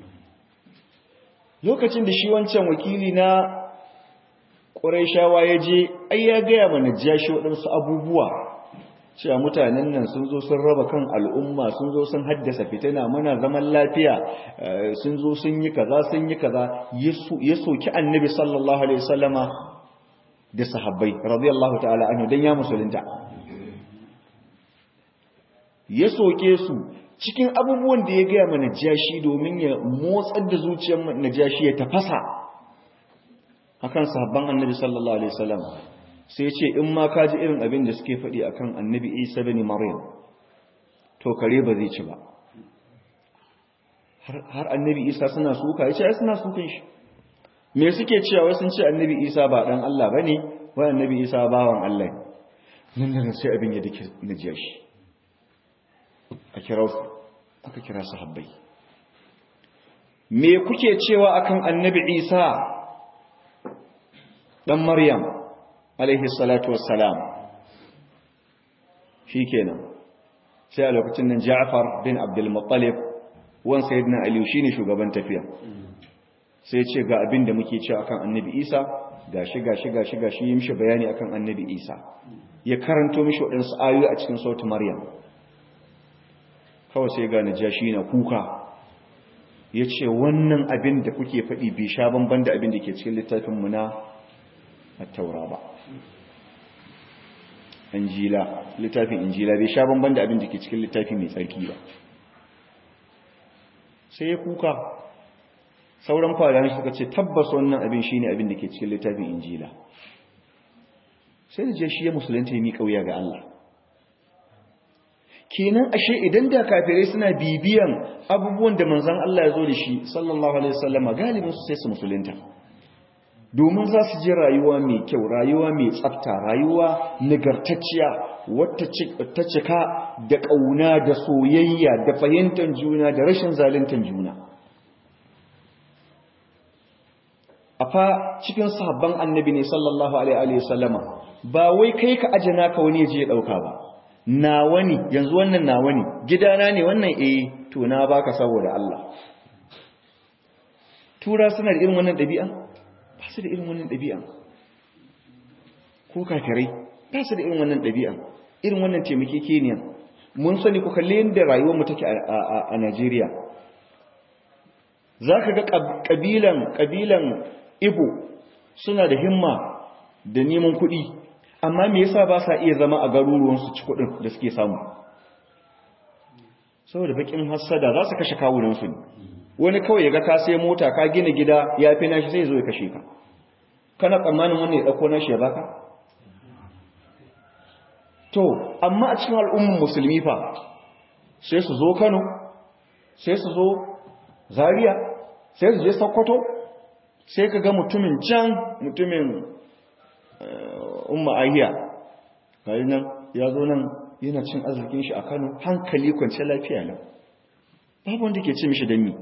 lokacin da shi wancan wakili na Qurayshawa ya je ai ya ga ya mana najashi wadansu abubuwa cewa mutanen nan sun zo sun raba kan al'umma sun zo sun haddasa fitina muna zaman lafiya sun zo sun yi kaza sun yi kaza ya soki annabi sallallahu alaihi wasallama da sahabbai radiyallahu ta'ala anhu dan ya musulunta ya soke su cikin abubuwan da ya gaya mana najashi domin ya motsar da zuciyar najashi ya tafasa akan sahabban annabi sallallahu alaihi wasallam sai ce in ma ka ji irin abin da suke faɗi akan annabi Isa bin Maryam to kare ba zai ci ba har annabi Isa suna suka yace ai suna sukan shi me suke cewa wai sun ce annabi Isa ba dan Allah bane wai annabi Isa bawan Allah ne nan nan sai abin ya dake najiya shi a kira su aka kira sahabbai me kuke cewa akan annabi Isa dan Maryam alaihi salatu wassalam shikenan sai a lokacin nan Ja'far bin Abdul Muttalib wan sayyidina Ali shine shugaban tafiya sai ya ce ga abin da muke cewa akan annabi Isa gashi gashi gashi gashi yi mishi bayani akan annabi Isa ya karanto mishi wadansu ayoyi a cikin sautin Maryam kawai sai ga Najashi na kuka yace wannan abin da kuke faɗi bai sha banban da abin da ke cikin littafin mu na at-Taura ba Injila littafin Injila bai sha banban da abin da ke cikin littafin mai tsarki ba sai ya kuka sauran fadawan suka ce tabbas wannan abin shine abin da ke cikin littafin Injila sai da shi ya musulunta ya mi kauya ga Allah kenan ashe idan da kafirai suna bibiyan abubuwan da manzon Allah ya zo da shi sallallahu alaihi wasallam galibin su sai su musulunta domin za su ji rayuwa mai kyau rayuwa mai tsafta rayuwa nagartacciya wata ta cika da ƙauna da soyayya da fahimtar juna da rashin zaluntar juna a fa cikin sahabban annabi ne sallallahu alaihi wasallama ba wai kai ka aje naka wani ya je ya dauka ba nawa ne yanzu wannan nawa ne gidana ne wannan eh to na baka saboda Allah tura suna da irin wannan ɗabi'a ba su da irin wannan ɗabi'a ko kafirai ba su da irin wannan ɗabi'a irin wannan taimakekeniya mun sani ku kalli yadda rayuwar mu take a Najeriya zaka ga kabilan kabilan Igbo suna da himma da neman kuɗi amma me yasa ba sa iya zama a garuruwan su ci kuɗin da suke samu saboda bakin hassada za su kashe kawunan su ne wani kawai yaga ka sai mota ka gina gida ya fi nashi sai zo ya kashe ka kana tsammanin wannan ya dauko nashi ya baka to amma a cikin al'ummar musulmi fa sai su zo Kano sai su zo Zaria sai su je Sokoto sai ka ga mutumin can mutumin umma ahiya gari nan ya zo nan yana cin arzikin shi a Kano hankali kwance lafiya nan babu wanda ke ce mishi danni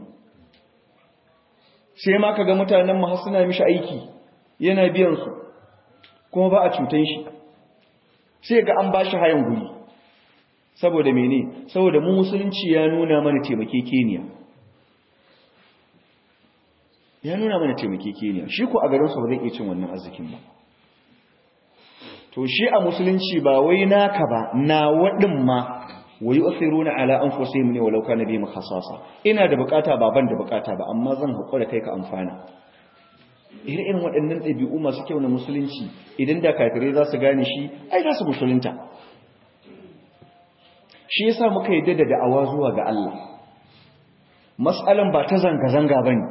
sai ma ka ga mutanen mu har suna mishi aiki yana biyan su kuma ba a cutan shi sai ga an bashi hayan guri saboda mene saboda mu musulunci ya nuna mana taimakekeniya ya nuna mana taimakekeniya shi ko a garin sa ba zai iya cin wannan arzikin ba to shi a musulunci ba wai naka ba na wadin ma wa yu'thiruna ala anfusihim ne walau kana bihim khasasa ina da bukata ba ban da bukata ba amma zan hakura kai ka amfana irin waɗannan ɗabi'u masu kyau na musulunci idan da kafirai za su gane shi ai za su musulunta shi yasa muka yi da da'awa zuwa ga Allah mas'alan ba ta zanga-zanga bane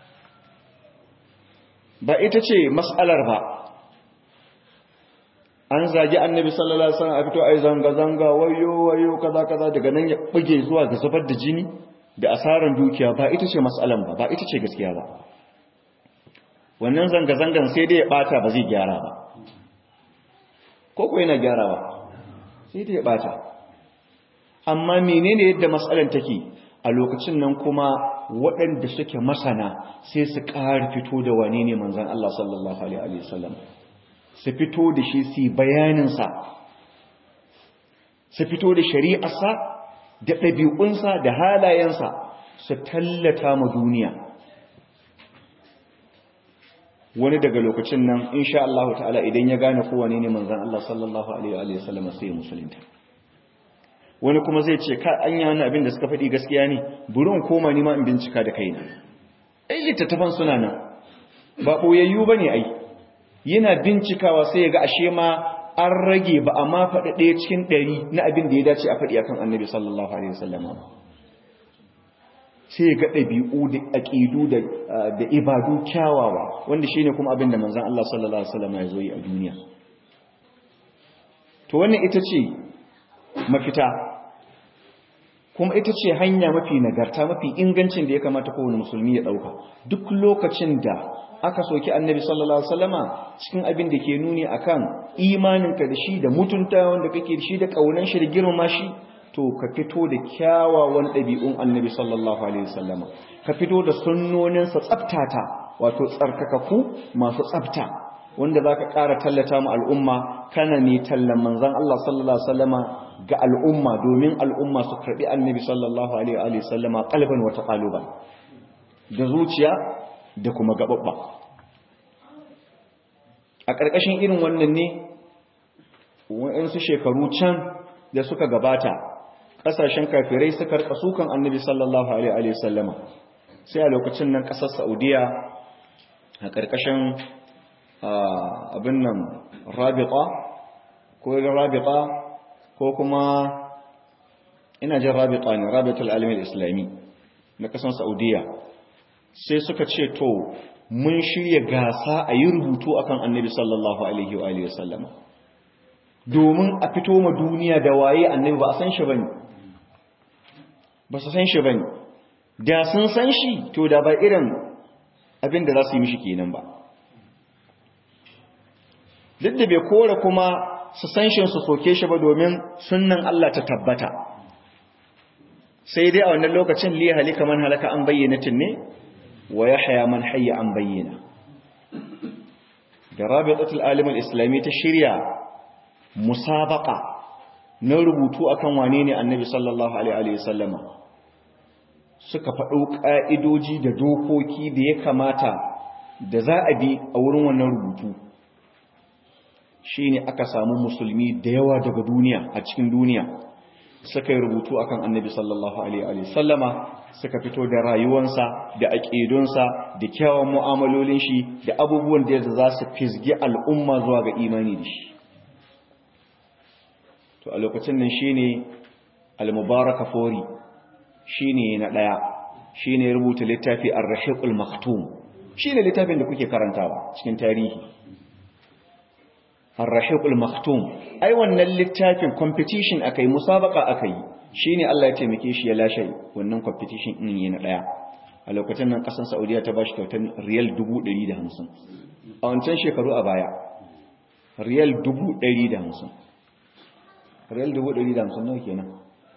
ba ita ce mas'alar ba an zagi annabi sallallahu alaihi wasallam a fito ai zanga-zanga wayo wayo kaza kaza daga nan ya buge zuwa ga zubar da jini da asaran dukiya ba ita ce mas'alan ba ba ita ce gaskiya ba wannan zanga-zangan sai dai ya bata ba zai gyara ba ko ko yana gyarawa sai dai ya bata amma menene yadda mas'alan take a lokacin nan kuma waɗanda suke masana sai su ƙara fito da wane ne manzon Allah sallallahu alaihi wasallam su fito da shi su bayanin sa su fito da shari'arsa da ɗabi'unsa da halayensa su tallata ma duniya wani daga lokacin nan insha Allah ta'ala idan ya gane kowane ne manzon Allah sallallahu alaihi wa sallam sai musulunta wani kuma zai ce ka anya wannan abin da suka faɗi gaskiya ne burin koma ni ma in bincika da kaina ai littattafan suna nan ba boyayyu bane ai yana bincikawa sai ya ga ashe ma an rage ba amma faɗi ɗaya cikin ɗari na abin da ya dace a faɗi akan annabi sallallahu alaihi wa sallam sai ga ɗabi'u da aƙidu da ibadu kyawawa wanda shi ne kuma abin da manzan Allah sallallahu Alaihi wasallam ya zo yi a duniya to wannan ita ce mafita kuma ita ce hanya mafi nagarta mafi ingancin da ya kamata kowane musulmi ya ɗauka duk lokacin da aka soki annabi sallallahu Alaihi wasallama cikin abin da ke nuni akan imaninka da shi da mutunta wanda kake da shi da ƙaunan shi da girmama shi to ka fito da kyawawan ɗabi'un annabi sallallahu alaihi wasallama ka fito da sunnoninsa tsaftata wato tsarkakaku masu tsafta wanda za ka ƙara tallata mu al'umma kana ne tallan manzan Allah sallallahu alaihi wasallama ga al'umma domin al'umma su karɓi annabi sallallahu alaihi wasallama qalban wa taqaluban da zuciya da kuma gaɓaɓɓa a ƙarƙashin irin wannan ne wa'ansu shekaru can da suka gabata ƙasashen kafirai suka rika sukan annabi sallallahu alaihi wasallama sai a lokacin nan ƙasar Saudiya a ƙarƙashin abin nan Rabita ko Rabita ko kuma ina jin Rabita ne Rabitul Alam al-Islami na ƙasar Saudiya sai suka ce to mun shirya gasa a yi rubutu akan annabi sallallahu alaihi wasallama domin a fito ma duniya da waye annabi ba a san shi bane ba su san shi bane da sun san shi to da ba irin abin da za su yi mishi kenan ba duk da bai kore kuma su san shi su soke shi ba domin sunnan Allah ta tabbata sai dai a wannan lokacin li halika man halaka an bayyanatin ne wa yahya man hayya an bayyana da Rabitatul Alim al-Islami ta shirya musabaka na rubutu akan wane ne annabi sallallahu alaihi wasallama suka faɗo ƙa'idoji da dokoki da ya kamata da za a bi a wurin wannan rubutu shine aka samu musulmi da yawa daga duniya a cikin duniya suka yi rubutu akan annabi sallallahu alaihi wa sallama suka fito da rayuwansa da aƙidunsa da kyawun mu'amalolin shi da abubuwan da za su fizgi al'umma zuwa ga imani da shi to a lokacin nan shine al-mubaraka fori shine na daya shine rubuta littafi ar-rahiqul maktum shine littafin da kuke karantawa cikin tarihi ar-rahiqul maktum ai wannan littafin competition akai musabaka akai shine Allah ya taimake shi ya lashe wannan competition din ne na daya a lokacin nan kasan Saudiya ta bashi kyautar riyal dubu ɗari da hamsin a wancan shekaru a baya riyal dubu ɗari da hamsin riyal dubu ɗari da hamsin nawa kenan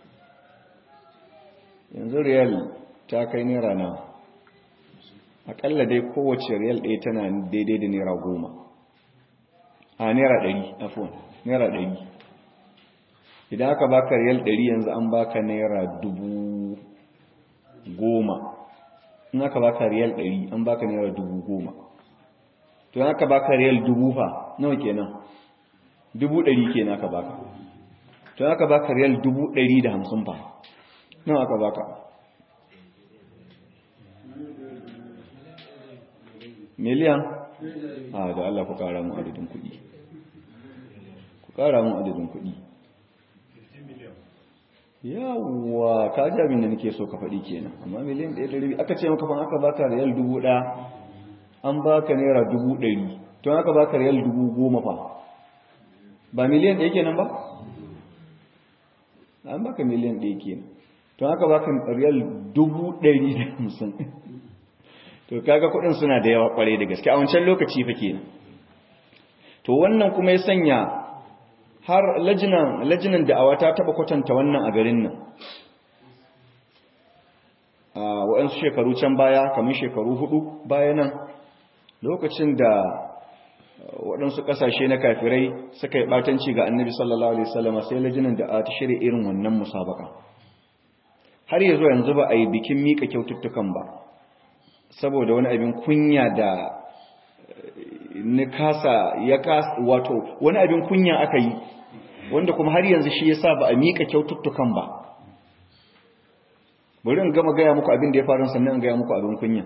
yanzu riyal ta kai naira nawa akalla dai kowace riyal ɗaya tana daidai da naira goma a naira ɗari afon naira ɗari idan aka baka riyal ɗari yanzu an baka naira dubu goma in aka baka riyal ɗari an baka naira dubu goma to in aka baka riyal dubu fa nawa kenan dubu ɗari kenan aka baka to in aka baka riyal dubu ɗari da hamsin fa nawa aka baka miliyan a da Allah ku kara mu adadin kuɗi ku kara mu adadin kuɗi yawwa ka ji abin da nake so ka faɗi kenan amma miliyan ɗaya da rabi aka ce maka fa aka baka riyal dubu ɗaya an baka naira dubu ɗari to aka baka riyal dubu goma fa ba miliyan ɗaya kenan ba an baka miliyan ɗaya kenan to aka baka riyal dubu ɗari da hamsin to kaga kuɗin suna da yawa kwarai da gaske a wancan lokaci fa kenan to wannan kuma ya sanya har lajinan lajinan da'awa ta taba kwatanta wannan a garin nan a waɗansu shekaru can baya kamar shekaru hudu baya nan lokacin da waɗansu ƙasashe na kafirai suka yi ɓatanci ga annabi sallallahu alaihi wasallam sai lajinan da'awa ta shirya irin wannan musabaka har yanzu yanzu ba a yi bikin mika kyaututtukan ba saboda wani abin kunya da ni kasa ya kasa wato wani abin kunya aka yi wanda kuma har yanzu shi yasa ba a mika kyaututtukan ba bari in gama gaya muku abin da ya faru sannan in gaya muku abin kunya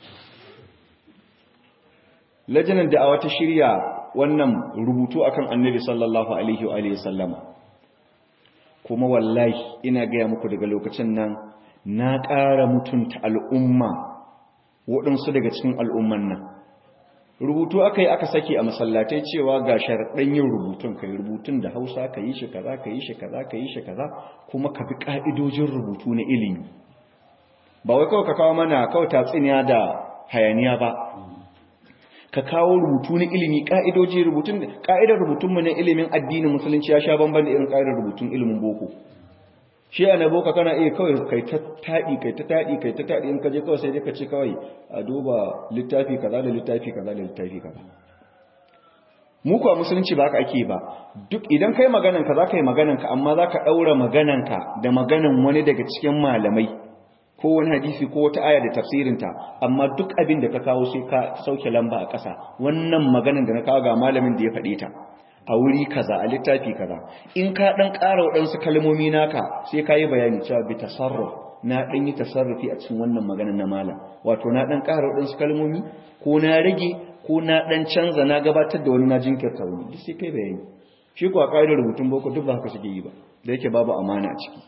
lajinan da a wata shirya wannan rubutu akan annabi sallallahu alaihi wa alihi sallama kuma wallahi ina gaya muku daga lokacin nan na ƙara mutunta al'umma waɗansu daga cikin al'umman nan rubutu aka yi aka sake a masallatai cewa ga sharaɗin yin rubutun ka yi rubutun da hausa ka yi shi kaza ka yi shi kaza ka yi shi kaza kuma ka bi ƙa'idojin rubutu na ilimi ba wai kawai ka kawo mana kawai tatsiniya da hayaniya ba ka kawo rubutu na ilimi ƙa'idoji rubutun ƙa'idar rubutunmu na ilimin addinin musulunci ya sha bamban da irin ƙa'idar rubutun ilimin boko shi a na boka kana iya kawai kai ta taɗi kai ta taɗi kai ta taɗi in ka je kawai sai dai ka ce kawai a duba littafi kaza da littafi kaza da littafi kaza mu kuwa musulunci ba ka ake ba duk idan kai maganan ka za ka yi maganan ka amma za ka ɗaura maganan ka da maganan wani daga cikin malamai ko wani hadisi ko wata aya da tafsirinta amma duk abin da ka kawo sai ka sauke lamba a ƙasa wannan maganan da na kawo ga malamin da ya faɗe ta a wuri kaza a littafi kaza in ka dan ƙara waɗansu kalmomi naka sai ka yi bayani cewa bi tasarruf na dan yi tasarrufi a cikin wannan maganar na malam wato na dan ƙara waɗansu kalmomi ko na rage ko na dan canza na gabatar da wani na jinkirta wani duk sai kai bayani shi kuwa ƙa'idar rubutun boko duk ba haka suke yi ba da yake babu amana a ciki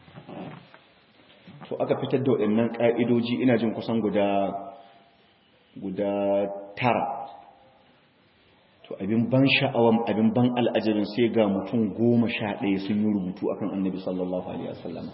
to aka fitar da waɗannan ƙa'idoji ina jin kusan guda guda tara to abin ban sha'awan abin ban al'ajabin sai ga mutum goma sha ɗaya sun yi rubutu akan annabi sallallahu alaihi wasallam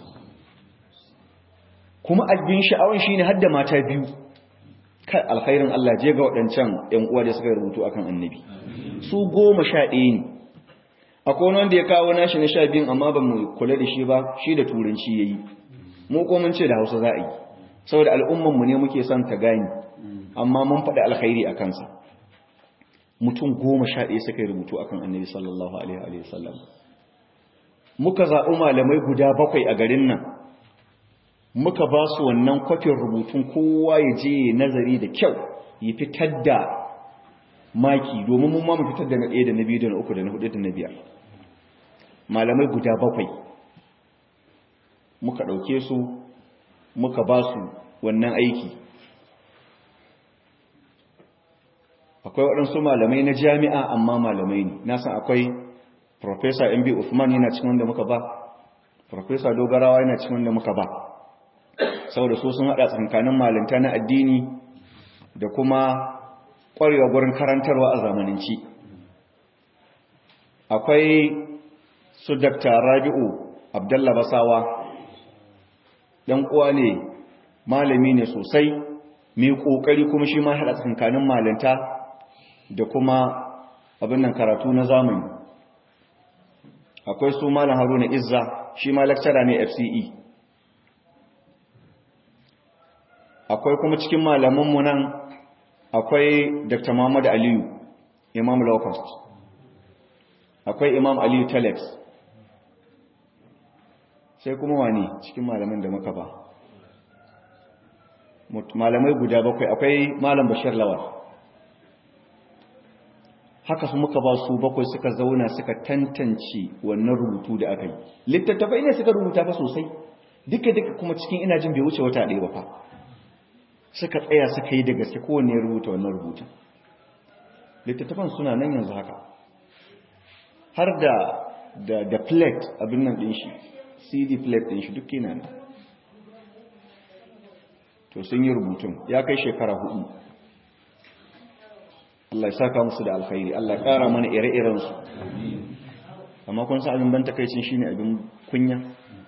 kuma abin sha'awan shine har da mata biyu kai alkhairin Allah je ga waɗancan ƴan uwa da suka rubutu akan annabi su goma sha ɗaya ne akwai wanda ya kawo nashi na sha biyun amma ba mu kula da shi ba shi da turanci yayi mu ko mun ce da Hausa za a yi saboda al'umman mu ne muke son ta gani amma mun faɗi alkhairi a kansa mutum goma sha ɗaya suka yi rubutu akan annabi sallallahu alaihi wa sallam muka zaɓi malamai guda bakwai a garin nan muka ba su wannan kwafin rubutun kowa ya je nazari da kyau ya fitar da maki domin mun ma mu fitar da na ɗaya da na biyu da na uku da na hudu da na biyar malamai guda bakwai muka ɗauke su muka ba su wannan aiki. Akwai waɗansu malamai na jami'a amma malamai ne, na san akwai Professor M B Uthman yana cikin wanda muka ba, Professor Dogarawa yana cikin wanda muka ba, saboda su sun haɗa tsakanin malinta na addini da kuma ƙwarewa gurin karantarwa a zamananci. Akwai su Dakta Rabi'u Abdullah Basawa, ɗan uwa ne, malami ne sosai, mai ƙoƙari kuma shi ma haɗa tsakanin malinta da kuma abin nan karatu na zamani. Akwai su Malam Haruna Izza, shi ma lecturer ne F C E. Akwai kuma cikin malamanmu nan akwai Doctor Muhammad Aliyu, Imam Locust. Akwai Imam Aliyu Telex. Sai kuma wani cikin malaman da muka ba. Malamai guda bakwai, akwai Malam Bashir Lawal. Haka su muka ba su bakwai suka zauna suka tantance wannan rubutu da aka yi. Littattafai ne suka rubuta fa sosai, duka-duka kuma cikin ina jin bai wuce wata ɗaya ba fa. Suka tsaya suka yi da gaske kowanne ya rubuta wannan rubutun. Littattafan suna nan yanzu haka. Har da da da plate abin nan ɗin shi, C D plate ɗin shi duk yana nan. To sun yi rubutun, ya kai shekara hudu. Allah ya saka musu da alkhairi, Allah ya ƙara mana ire-irensu. Amma kun san abin ban takaicin shi ne abin kunya.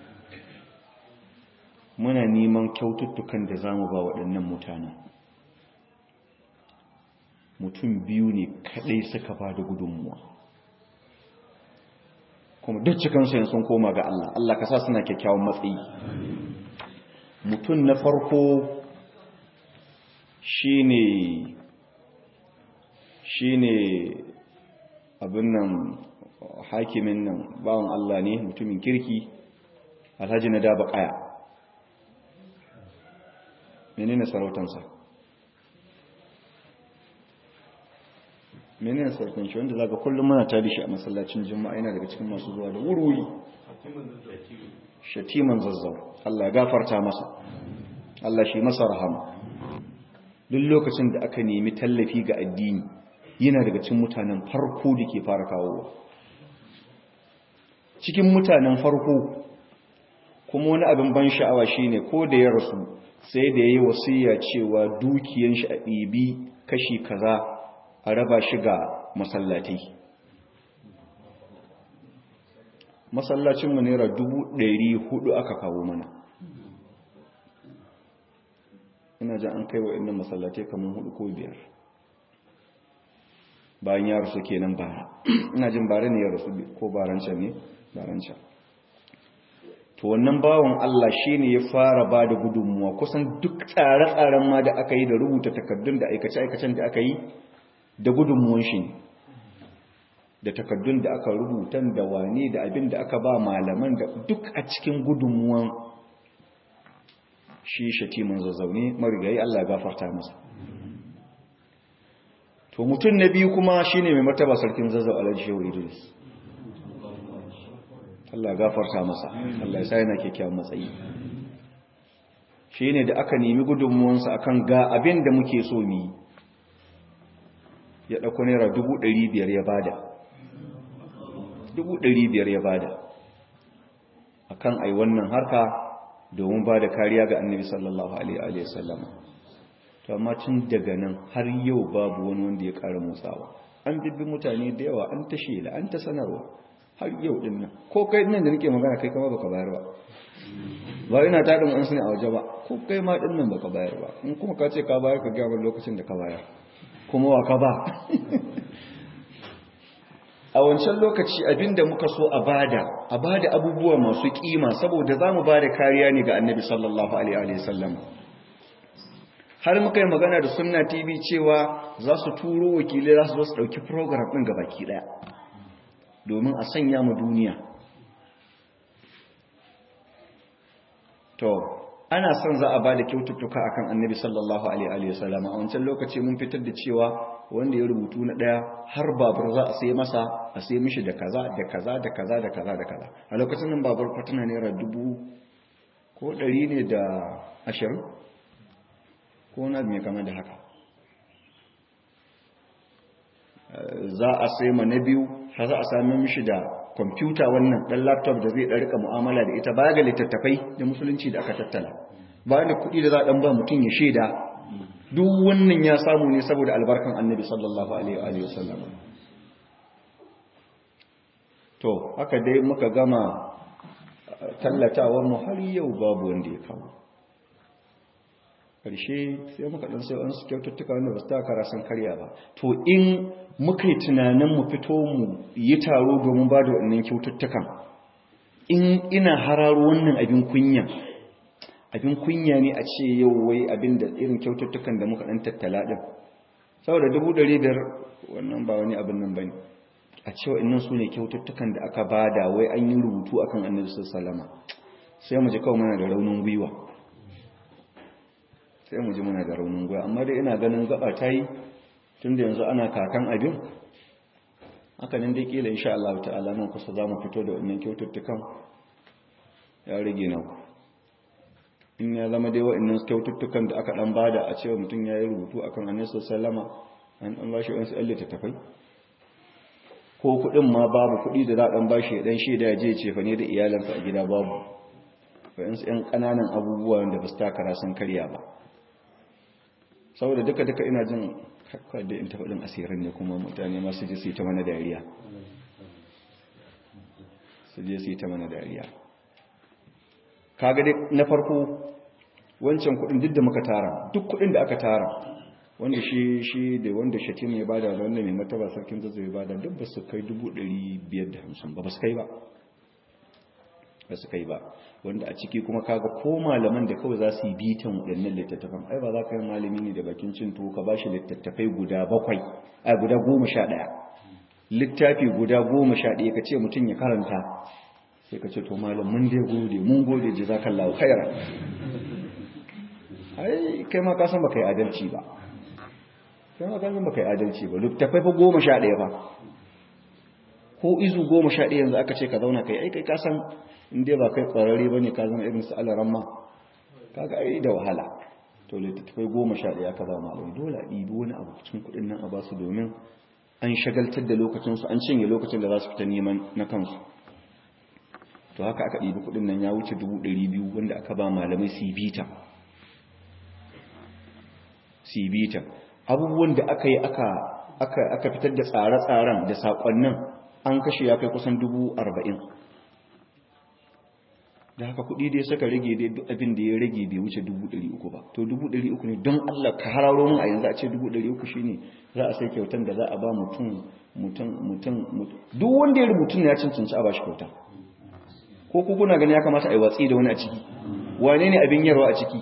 Muna neman kyaututtukan da za mu ba waɗannan mutanen. Mutum biyu ne kaɗai suka ba da gudunmuwa. Kuma duk cikinsu sun koma ga Allah, Allah ka sa suna kyakkyawan matsayi. Mutum na farko shi ne shi ne abin nan hakimin nan bawan Allah ne, mutumin kirki, Alhaji na Daba Kaya. Menene sarautansa? Menene sarautan shi wanda zaka kullum muna tare shi a masallacin Juma'a, yana daga cikin masu zuwa da wurwuri. Shatiman Zazzau. Allah ya gafarta masa. Allah shi masa rahama. Duk lokacin da aka nemi tallafi ga addini, yana daga cikin mutanen farko da ke fara kawowa. Cikin mutanen farko kuma wani abin ban sha'awa shine ko da ya rasu sai da yayi wasiya cewa dukiyan shi a ɗibi kashi kaza a raba shi ga masallatai. Masallacin mu naira dubu ɗari hudu aka kawo mana. Ina jin an kai wa inda masallatai kamar hudu ko biyar. Bayan ya rasu kenan bara. Ina jin bara ne ya rasu ko baranca ne? Baranca. To wannan bawon Allah shi ne ya fara ba da gudunmuwa kusan duk tsare-tsaren ma da aka yi da rubuta takardun da aikace-aikacen da aka yi da gudunmuwan shi ne. Da takardun da aka rubuta da wane da abin da aka ba malaman da duk a cikin gudunmuwan shi Shatiman Zazzau ne, marigayi Allah gafarta masa. To mutum na biyu kuma shi ne mai martaba sarkin Zazzau Alhaji Shehu Idris. Allah gafarta masa, Allah ya sa yana kyakkyawan matsayi. Shi ne da aka nemi gudunmuwansa akan ga abin da muke so mu yi, ya ɗauko naira dubu ɗari biyar ya bada. Dubu ɗari biyar ya bada akan ai wannan harka domin ba da kariya ga Annabi sallallahu alaihi wa sallam. To amma tun daga nan har yau babu wani wanda ya ƙara motsawa. An bibbi mutane da yawa, an ta shela, an ta sanarwa. Har yau din nan ko kai nan da nake magana kai kama baka bayar ba, ba ina tadin an sani a waje ba, ko kai ma din nan baka bayar ba. In kuma ka ce ka bayar ka ga lokacin da ka bayar kuma wa ka ba. A wancan lokaci abinda muka so a bada a bada abubuwa masu kima saboda zamu bada kariya ne ga Annabi sallallahu alaihi wa sallam. Har muka yi magana da Sunna T V cewa za su turo wakilai za su zo su dauki program din gabaki daya domin a sanya mu duniya. To ana son za a bada kyaututtuka akan Annabi sallallahu alaihi wa sallam. A wancan lokaci mun fitar da cewa wanda ya rubutu na daya har babur za a sai masa, a sai mishi da kaza da kaza da kaza da kaza da kaza. A lokacin nan babur fatana naira dubu ko ɗari ne da ashirin ko na mai kama da haka. Za a sai ma na biyu har za a sami mishi da kwamfuta wannan ɗan laptop da zai ɗarika mu'amala da ita baya ga littattafai da musulunci da aka tattala ba da kuɗi da za a ɗan ba mutum ya shaida duk wannan ya samu ne saboda albarkan annabi sallallahu alaihi wa sallam. To haka dai muka gama tallatawar mu har yau babu wanda ya kawo ƙarshe sai muka ɗan sai wasu kyaututtuka wanda ba su taka rasan karya ba. To in muka yi tunanin mu fito mu yi taro domin ba da waɗannan kyaututtukan in ina hararo wannan abin kunya abin kunya ne a ce yau wai abin da irin kyaututtukan da muka ɗan tattala ɗin saboda dubu ɗari biyar wannan ba wani abin nan ba ne a ce waɗannan su ne kyaututtukan da aka bada wai an yi rubutu akan annabi sallama sai mu ji kawai muna da raunin gwiwa sai mu ji muna da raunin gwiwa amma dai ina ganin gaba ta yi tun da yanzu ana kakan abin haka nan dai kila insha Allah ta'ala nan kusa za mu fito da wannan kyaututtukan ya rage nan in ya zama dai wa'annan kyaututtukan da aka dan bada a cewa mutum ya yi rubutu akan annabi sallama an dan bashi wani sai ta tafai ko kuɗin ma babu kuɗi da za a dan bashi ya dan shaida ya je ce fa ne da iyalansa a gida babu wa'ansu ƴan ƙananan abubuwan da ba su takara sun karya ba saboda duka duka ina jin kakwa da in tafaɗin asirin ne kuma mutane masu je su yi ta mana dariya su je su yi ta mana dariya kaga dai na farko wancan kudin duk da muka tara duk kudin da aka tara wanda shi shi da wanda shatim ya bada da wanda mai mataba sarkin zazzau ya bada duk ba su kai dubu ɗari biyar da hamsin ba ba su kai ba ba su kai ba wanda a ciki kuma kaga ko malaman da kawai za su yi bitan waɗannan littattafan ai ba za ka yi malami ne da bakin cin tuwo ka ba shi littattafai guda bakwai a guda goma sha ɗaya littafi guda goma sha ɗaya ka ce mutum ya karanta sai ka ce to malam mun dai gode mun gode jazakallahu khairan ai kai ma ka san baka yi adalci ba kai ma ka san baka yi adalci ba littattafai fa goma sha ɗaya ba ko izu goma sha ɗaya yanzu aka ce ka zauna kai ai kai ka san inda ba kai ƙwararre ba ne ka zama irin su alaran ma kaga ai da wahala to littattafai goma sha ɗaya ka ba malamai dole a ɗibi wani abu cikin kuɗin nan a ba su domin an shagaltar da lokacinsu an cinye lokacin da za su fita neman na kansu to haka aka ɗibi kuɗin nan ya wuce dubu ɗari biyu wanda aka ba malamai su yi bita su yi bita abubuwan da aka yi aka fitar da tsare-tsaren da saƙonnin an kashe ya kai kusan dubu arba'in da haka kuɗi dai suka rage dai duk abin da ya rage bai wuce dubu ɗari uku ba to dubu ɗari uku ne don Allah ka hararo mun a yanzu a ce dubu ɗari uku shine za a sai kyautan da za a ba mutum mutum mutum duk wanda ya rubutun ya cancanci a bashi kyauta ko ku kuna gani ya kamata a yi watsi da wani a ciki wane ne abin yarwa a ciki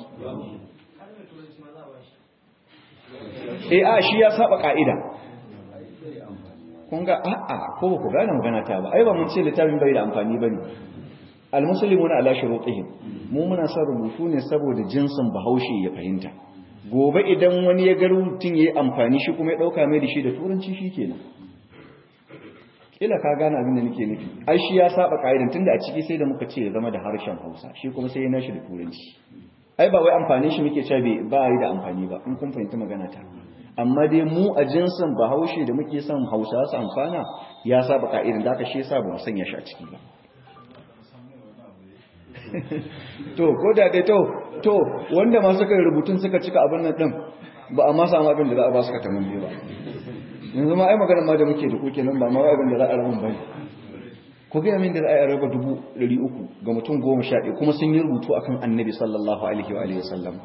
eh a shi ya saba ka'ida kun ga a'a ko ba ku gane magana ta ba ai ba mun ce littafin bai da amfani bane almuslimuna ala shurutihim mu muna son rubutu ne saboda jinsin bahaushe ya fahimta gobe idan wani ya ga rubutun yayi amfani shi kuma ya dauka mai da shi da turanci shikenan kila ka gane abin da nake nufi ai shi ya saba kaidan tunda a ciki sai da muka ce ya zama da harshen Hausa shi kuma sai ya nashi da turanci ai ba wai amfani shi muke cewa ba yi da amfani ba in kun fahimta magana ta amma dai mu a jinsin bahaushe da muke son Hausa su amfana ya saba kaidan da aka shi yasa ba mu sanya shi a ciki ba to ko da dai to to wanda ma suka rubutun suka cika abin nan din ba a ma samu abin da za a ba su ka tamanni ba yanzu ma ai magana ma da muke da kuke nan ba ma abin da za a rabu bane ko ga min da za a raba dubu ɗari uku ga mutum goma sha ɗaya kuma sun yi rubutu akan annabi sallallahu alaihi wa alihi wasallam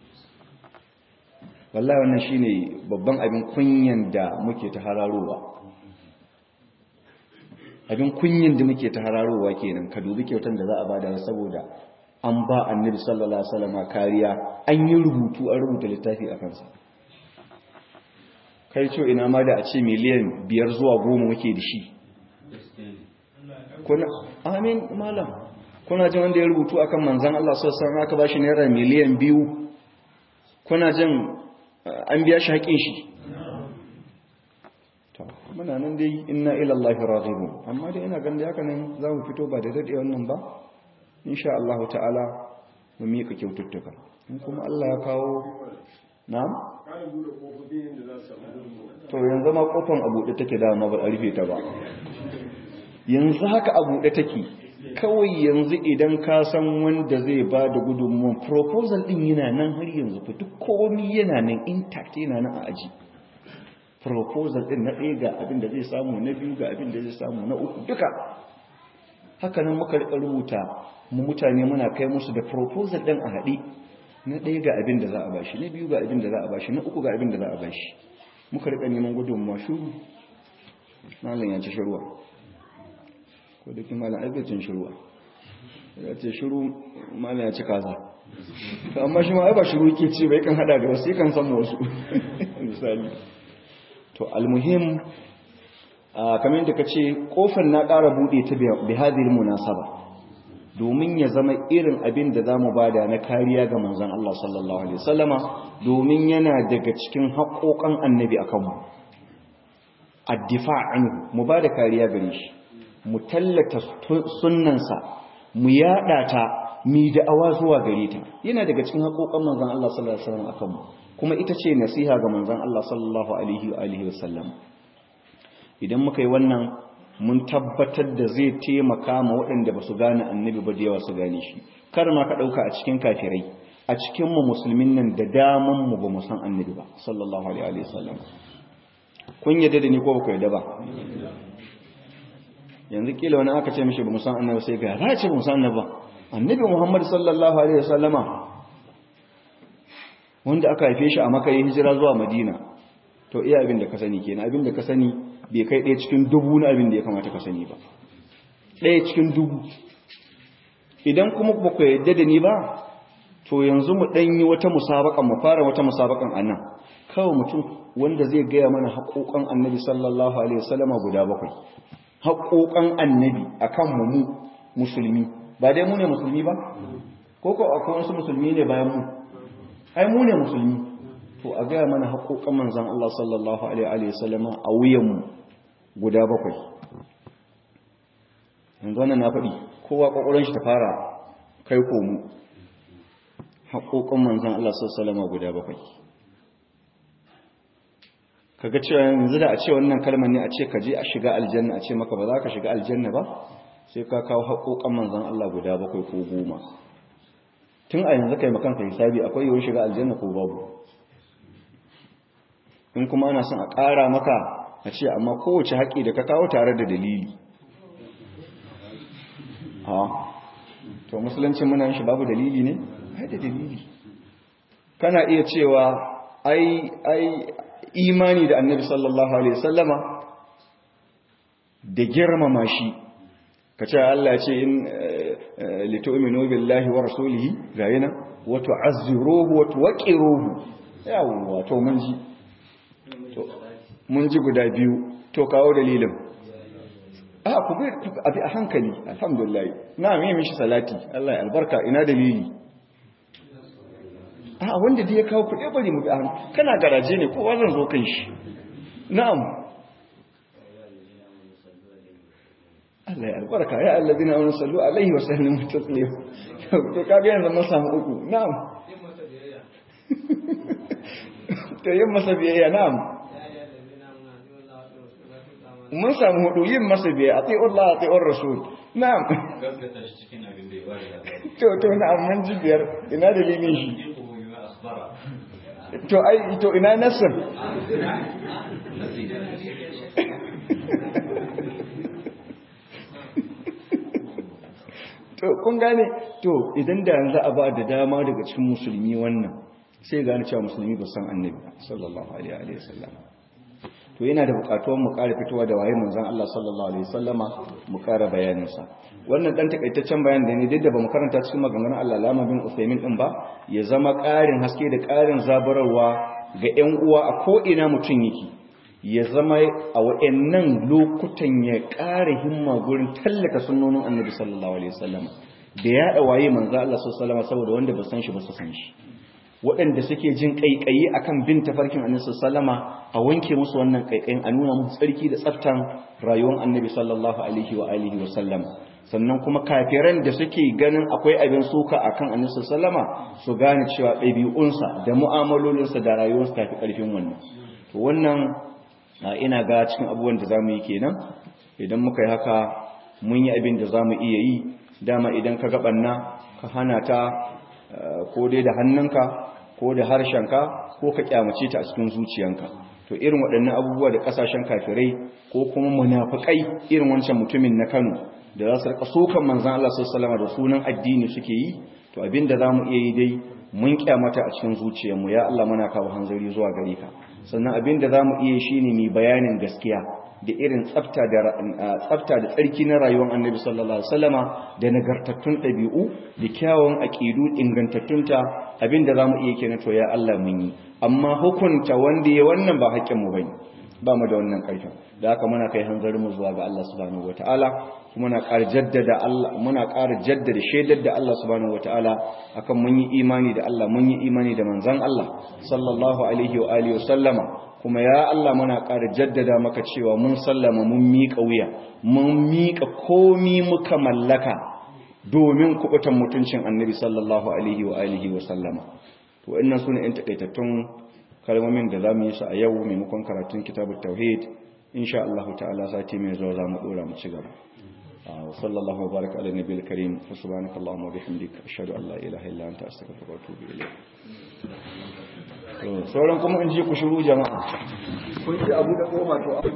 wallahi wannan shine babban abin kunyan da muke ta hararowa abin kunyin da muke ta hararowa kenan ka dubi kyautan da za a bada saboda an ba annabi sallallahu alaihi wasallam kariya an yi rubutu an rubuta littafi a kansa kai ce ina ma da a ce miliyan biyar zuwa goma muke da shi kuna amin malam kuna jin wanda ya rubutu akan manzon Allah sallallahu alaihi wasallam aka bashi naira miliyan biyu kuna jin an biya shi haƙin shi muna nan dai inna ila Allah raghibun amma dai ina ganin haka nan zamu fito ba da dade wannan ba insha Allah ta'ala mu miƙa kyaututtuka in kuma Allah ya kawo na to yanzu ma kofan a buɗe take da ma ba a rufe ta ba yanzu haka a buɗe take kawai yanzu idan ka san wanda zai ba da gudunmuwan proposal din yana nan har yanzu fa duk komai yana nan intact yana nan a aji proposal din na ɗaya ga abin da zai samu na biyu ga abin da zai samu na uku duka haka nan muka rika rubuta mu mutane muna kai musu da proposal din a haɗe na ɗaya ga abin da za a bashi na biyu ga abin da za a bashi na uku ga abin da za a bashi muka rika neman gudunmuwa shuru malam ya ci shirwa ko da kuma malam aikacin shirwa ya ce shiru malam ya ci kaza amma shi ma ai ba shiru yake ce bai kan hada da wasu yakan samu wasu misali to almuhim kamar yadda ka ce kofar na ƙara buɗe ta bi hadhihi munasaba domin ya zama irin abin da zamu bada na kariya ga manzon Allah sallallahu alaihi wasallama domin yana daga cikin haƙoƙan annabi akan mu ad-difa' anhu mu bada kariya gare shi mu tallata sunnansa mu yada ta mi da'awa zuwa gare ta yana daga cikin haƙoƙan manzon Allah sallallahu alaihi wasallam akan mu kuma ita ce nasiha ga manzon Allah sallallahu alaihi wa alihi wasallam idan muka yi wannan mun tabbatar da zai taimaka ma waɗanda ba su gane annabi ba da yawa su gane shi kar ma ka ɗauka a cikin kafirai a cikin mu musulmin nan da daman mu ba mu san annabi ba sallallahu alaihi wa sallam kun yadda da ni ko ba ku yadda ba yanzu kila wani aka ce mishi ba mu san annabi sai ga za ce ba mu san annabi ba annabi Muhammad sallallahu alaihi wa sallama wanda aka haife shi a Makka yayin hijira zuwa Madina to iya abin da ka sani kenan abin da ka sani bai kai ɗaya cikin dubu na abin da ya kamata ka sani ba ɗaya cikin dubu idan kuma ba ku yadda da ni ba to yanzu mu ɗan yi wata musabaƙan mu fara wata musabaƙan a nan kawai mutum wanda zai gaya mana haƙoƙan annabi sallallahu alaihi wasallama guda bakwai haƙoƙan annabi akan mu mu musulmi ba dai mu ne musulmi ba ko ko akwai wasu musulmi ne bayan mu ai mu ne musulmi to a gaya mana haƙoƙan manzon Allah sallallahu alaihi wasallama a wuyan mu guda bakwai yanzu wannan na faɗi kowa ƙwaƙwaron shi ta fara kai komu haƙoƙon manzan Allah sallama guda bakwai kaga cewa yanzu da a ce wannan kalmar ne a ce ka je a shiga aljanna a ce maka ba za ka shiga aljanna ba sai ka kawo haƙoƙon manzan Allah guda bakwai ko goma tun a yanzu kai makanka hisabi akwai yawan shiga aljanna ko babu in kuma ana son a ƙara maka a ce amma kowace haƙi da ka kawo tare da dalili ha to musulunci muna shi babu dalili ne ai da dalili kana iya cewa ai ai imani da annabi sallallahu alaihi wasallama da girmama shi kace Allah ce in litu'minu billahi wa rasulihi gayina wa tu'azziruhu wa tuqiruhu yawa to mun ji to mun ji guda biyu to kawo dalilin a ku bi abi a hankali alhamdulillah na yi mishi salati Allah ya albarka ina dalili a wanda da ya kawo ku bari mu bi a hankali kana garaje ne kowa zan zo kan shi na'am Allah ya albarka ya allazina amanu sallu alaihi wa sallimu taslima to kaga yanzu mun samu uku na'am to yin masa biyayya na'am mun samu hudu yin masa biyayya ati'u Allah ati'u Rasul na'am to to na'am mun ji biyar ina dalilin shi to ai to ina nasr to kun gane to idan da yanzu a ba da dama daga cikin musulmi wannan sai gane cewa musulmi ba san annabi sallallahu alaihi wasallam to yana da bukatuwar mu ƙara fitowa da waye manzon Allah sallallahu alaihi wasallama mu ƙara bayanin sa wannan dan takaitaccen bayan da ne duk da bamu karanta cikin maganganun Allah bin Usaimin din ba ya zama ƙarin haske da ƙarin zabararwa ga ƴan uwa a ko ina mutun yake ya zama a wayannan lokutan ya ƙara himma gurin tallaka sunnonin Annabi sallallahu alaihi wasallama da ya da waye manzon Allah sallallahu alaihi wasallama saboda wanda ba san shi ba su san shi waɗanda suke jin ƙaiƙayi akan bin tafarkin annabi sallama a wanke musu wannan ƙaiƙayin a nuna musu tsarki da tsaftan rayuwar annabi sallallahu alaihi wa alihi wa sallam sannan kuma kafiran da suke ganin akwai abin suka akan annabi sallama su gane cewa ɗabi'unsa da mu'amalolinsa da rayuwarsa tafi ƙarfin wannan to wannan ina ga cikin abubuwan da zamu yi kenan idan muka yi haka mun yi abin da zamu iya yi dama idan ka gabanna ka hana ta ko dai da hannunka ko da harshenka ko ka kyamace ta a cikin zuciyanka to irin waɗannan abubuwa da ƙasashen kafirai ko kuma munafikai irin wancan mutumin na Kano da za su rika sokan manzon Allah sallallahu alaihi wasallam da sunan addini suke yi to abinda zamu iya yi dai mun kyamata a cikin zuciyarmu ya Allah muna kawo hanzari zuwa gare ka sannan abinda zamu iya shine mu bayanin gaskiya da irin tsafta da tsafta da tsarki na rayuwar Annabi sallallahu alaihi wasallama da nagartattun ɗabi'u da kyawun aqidu ingantattunta abinda zamu iya kenan to ya Allah mun yi amma hukunta wanda ya wannan ba haƙƙin mu bane ba mu da wannan ƙarfin da haka muna kai hanzarin mu zuwa ga Allah subhanahu wataala kuma muna ƙara jaddada Allah muna ƙara jaddada shaidar da Allah subhanahu wataala akan mun yi imani da Allah mun yi imani da manzon Allah sallallahu alaihi wa alihi wasallama kuma ya Allah muna ƙara jaddada maka cewa mun sallama mun miƙa wuya mun miƙa komi muka mallaka domin kubutan mutuncin annabi sallallahu alaihi wa alihi wasallama to wannan sune ɗan takaitattun kalmomin da zamu yi su a yau maimakon karatun kitabut tauhid insha Allah ta'ala sati mai zuwa zamu dora mu ci gaba wa sallallahu baraka ala nabiyil karim wa subhanaka allahumma wa bihamdika ashhadu an la ilaha illa anta astaghfiruka wa atubu ilayk sauran kuma in ji ku shiru jama'a kun ji abu da koma to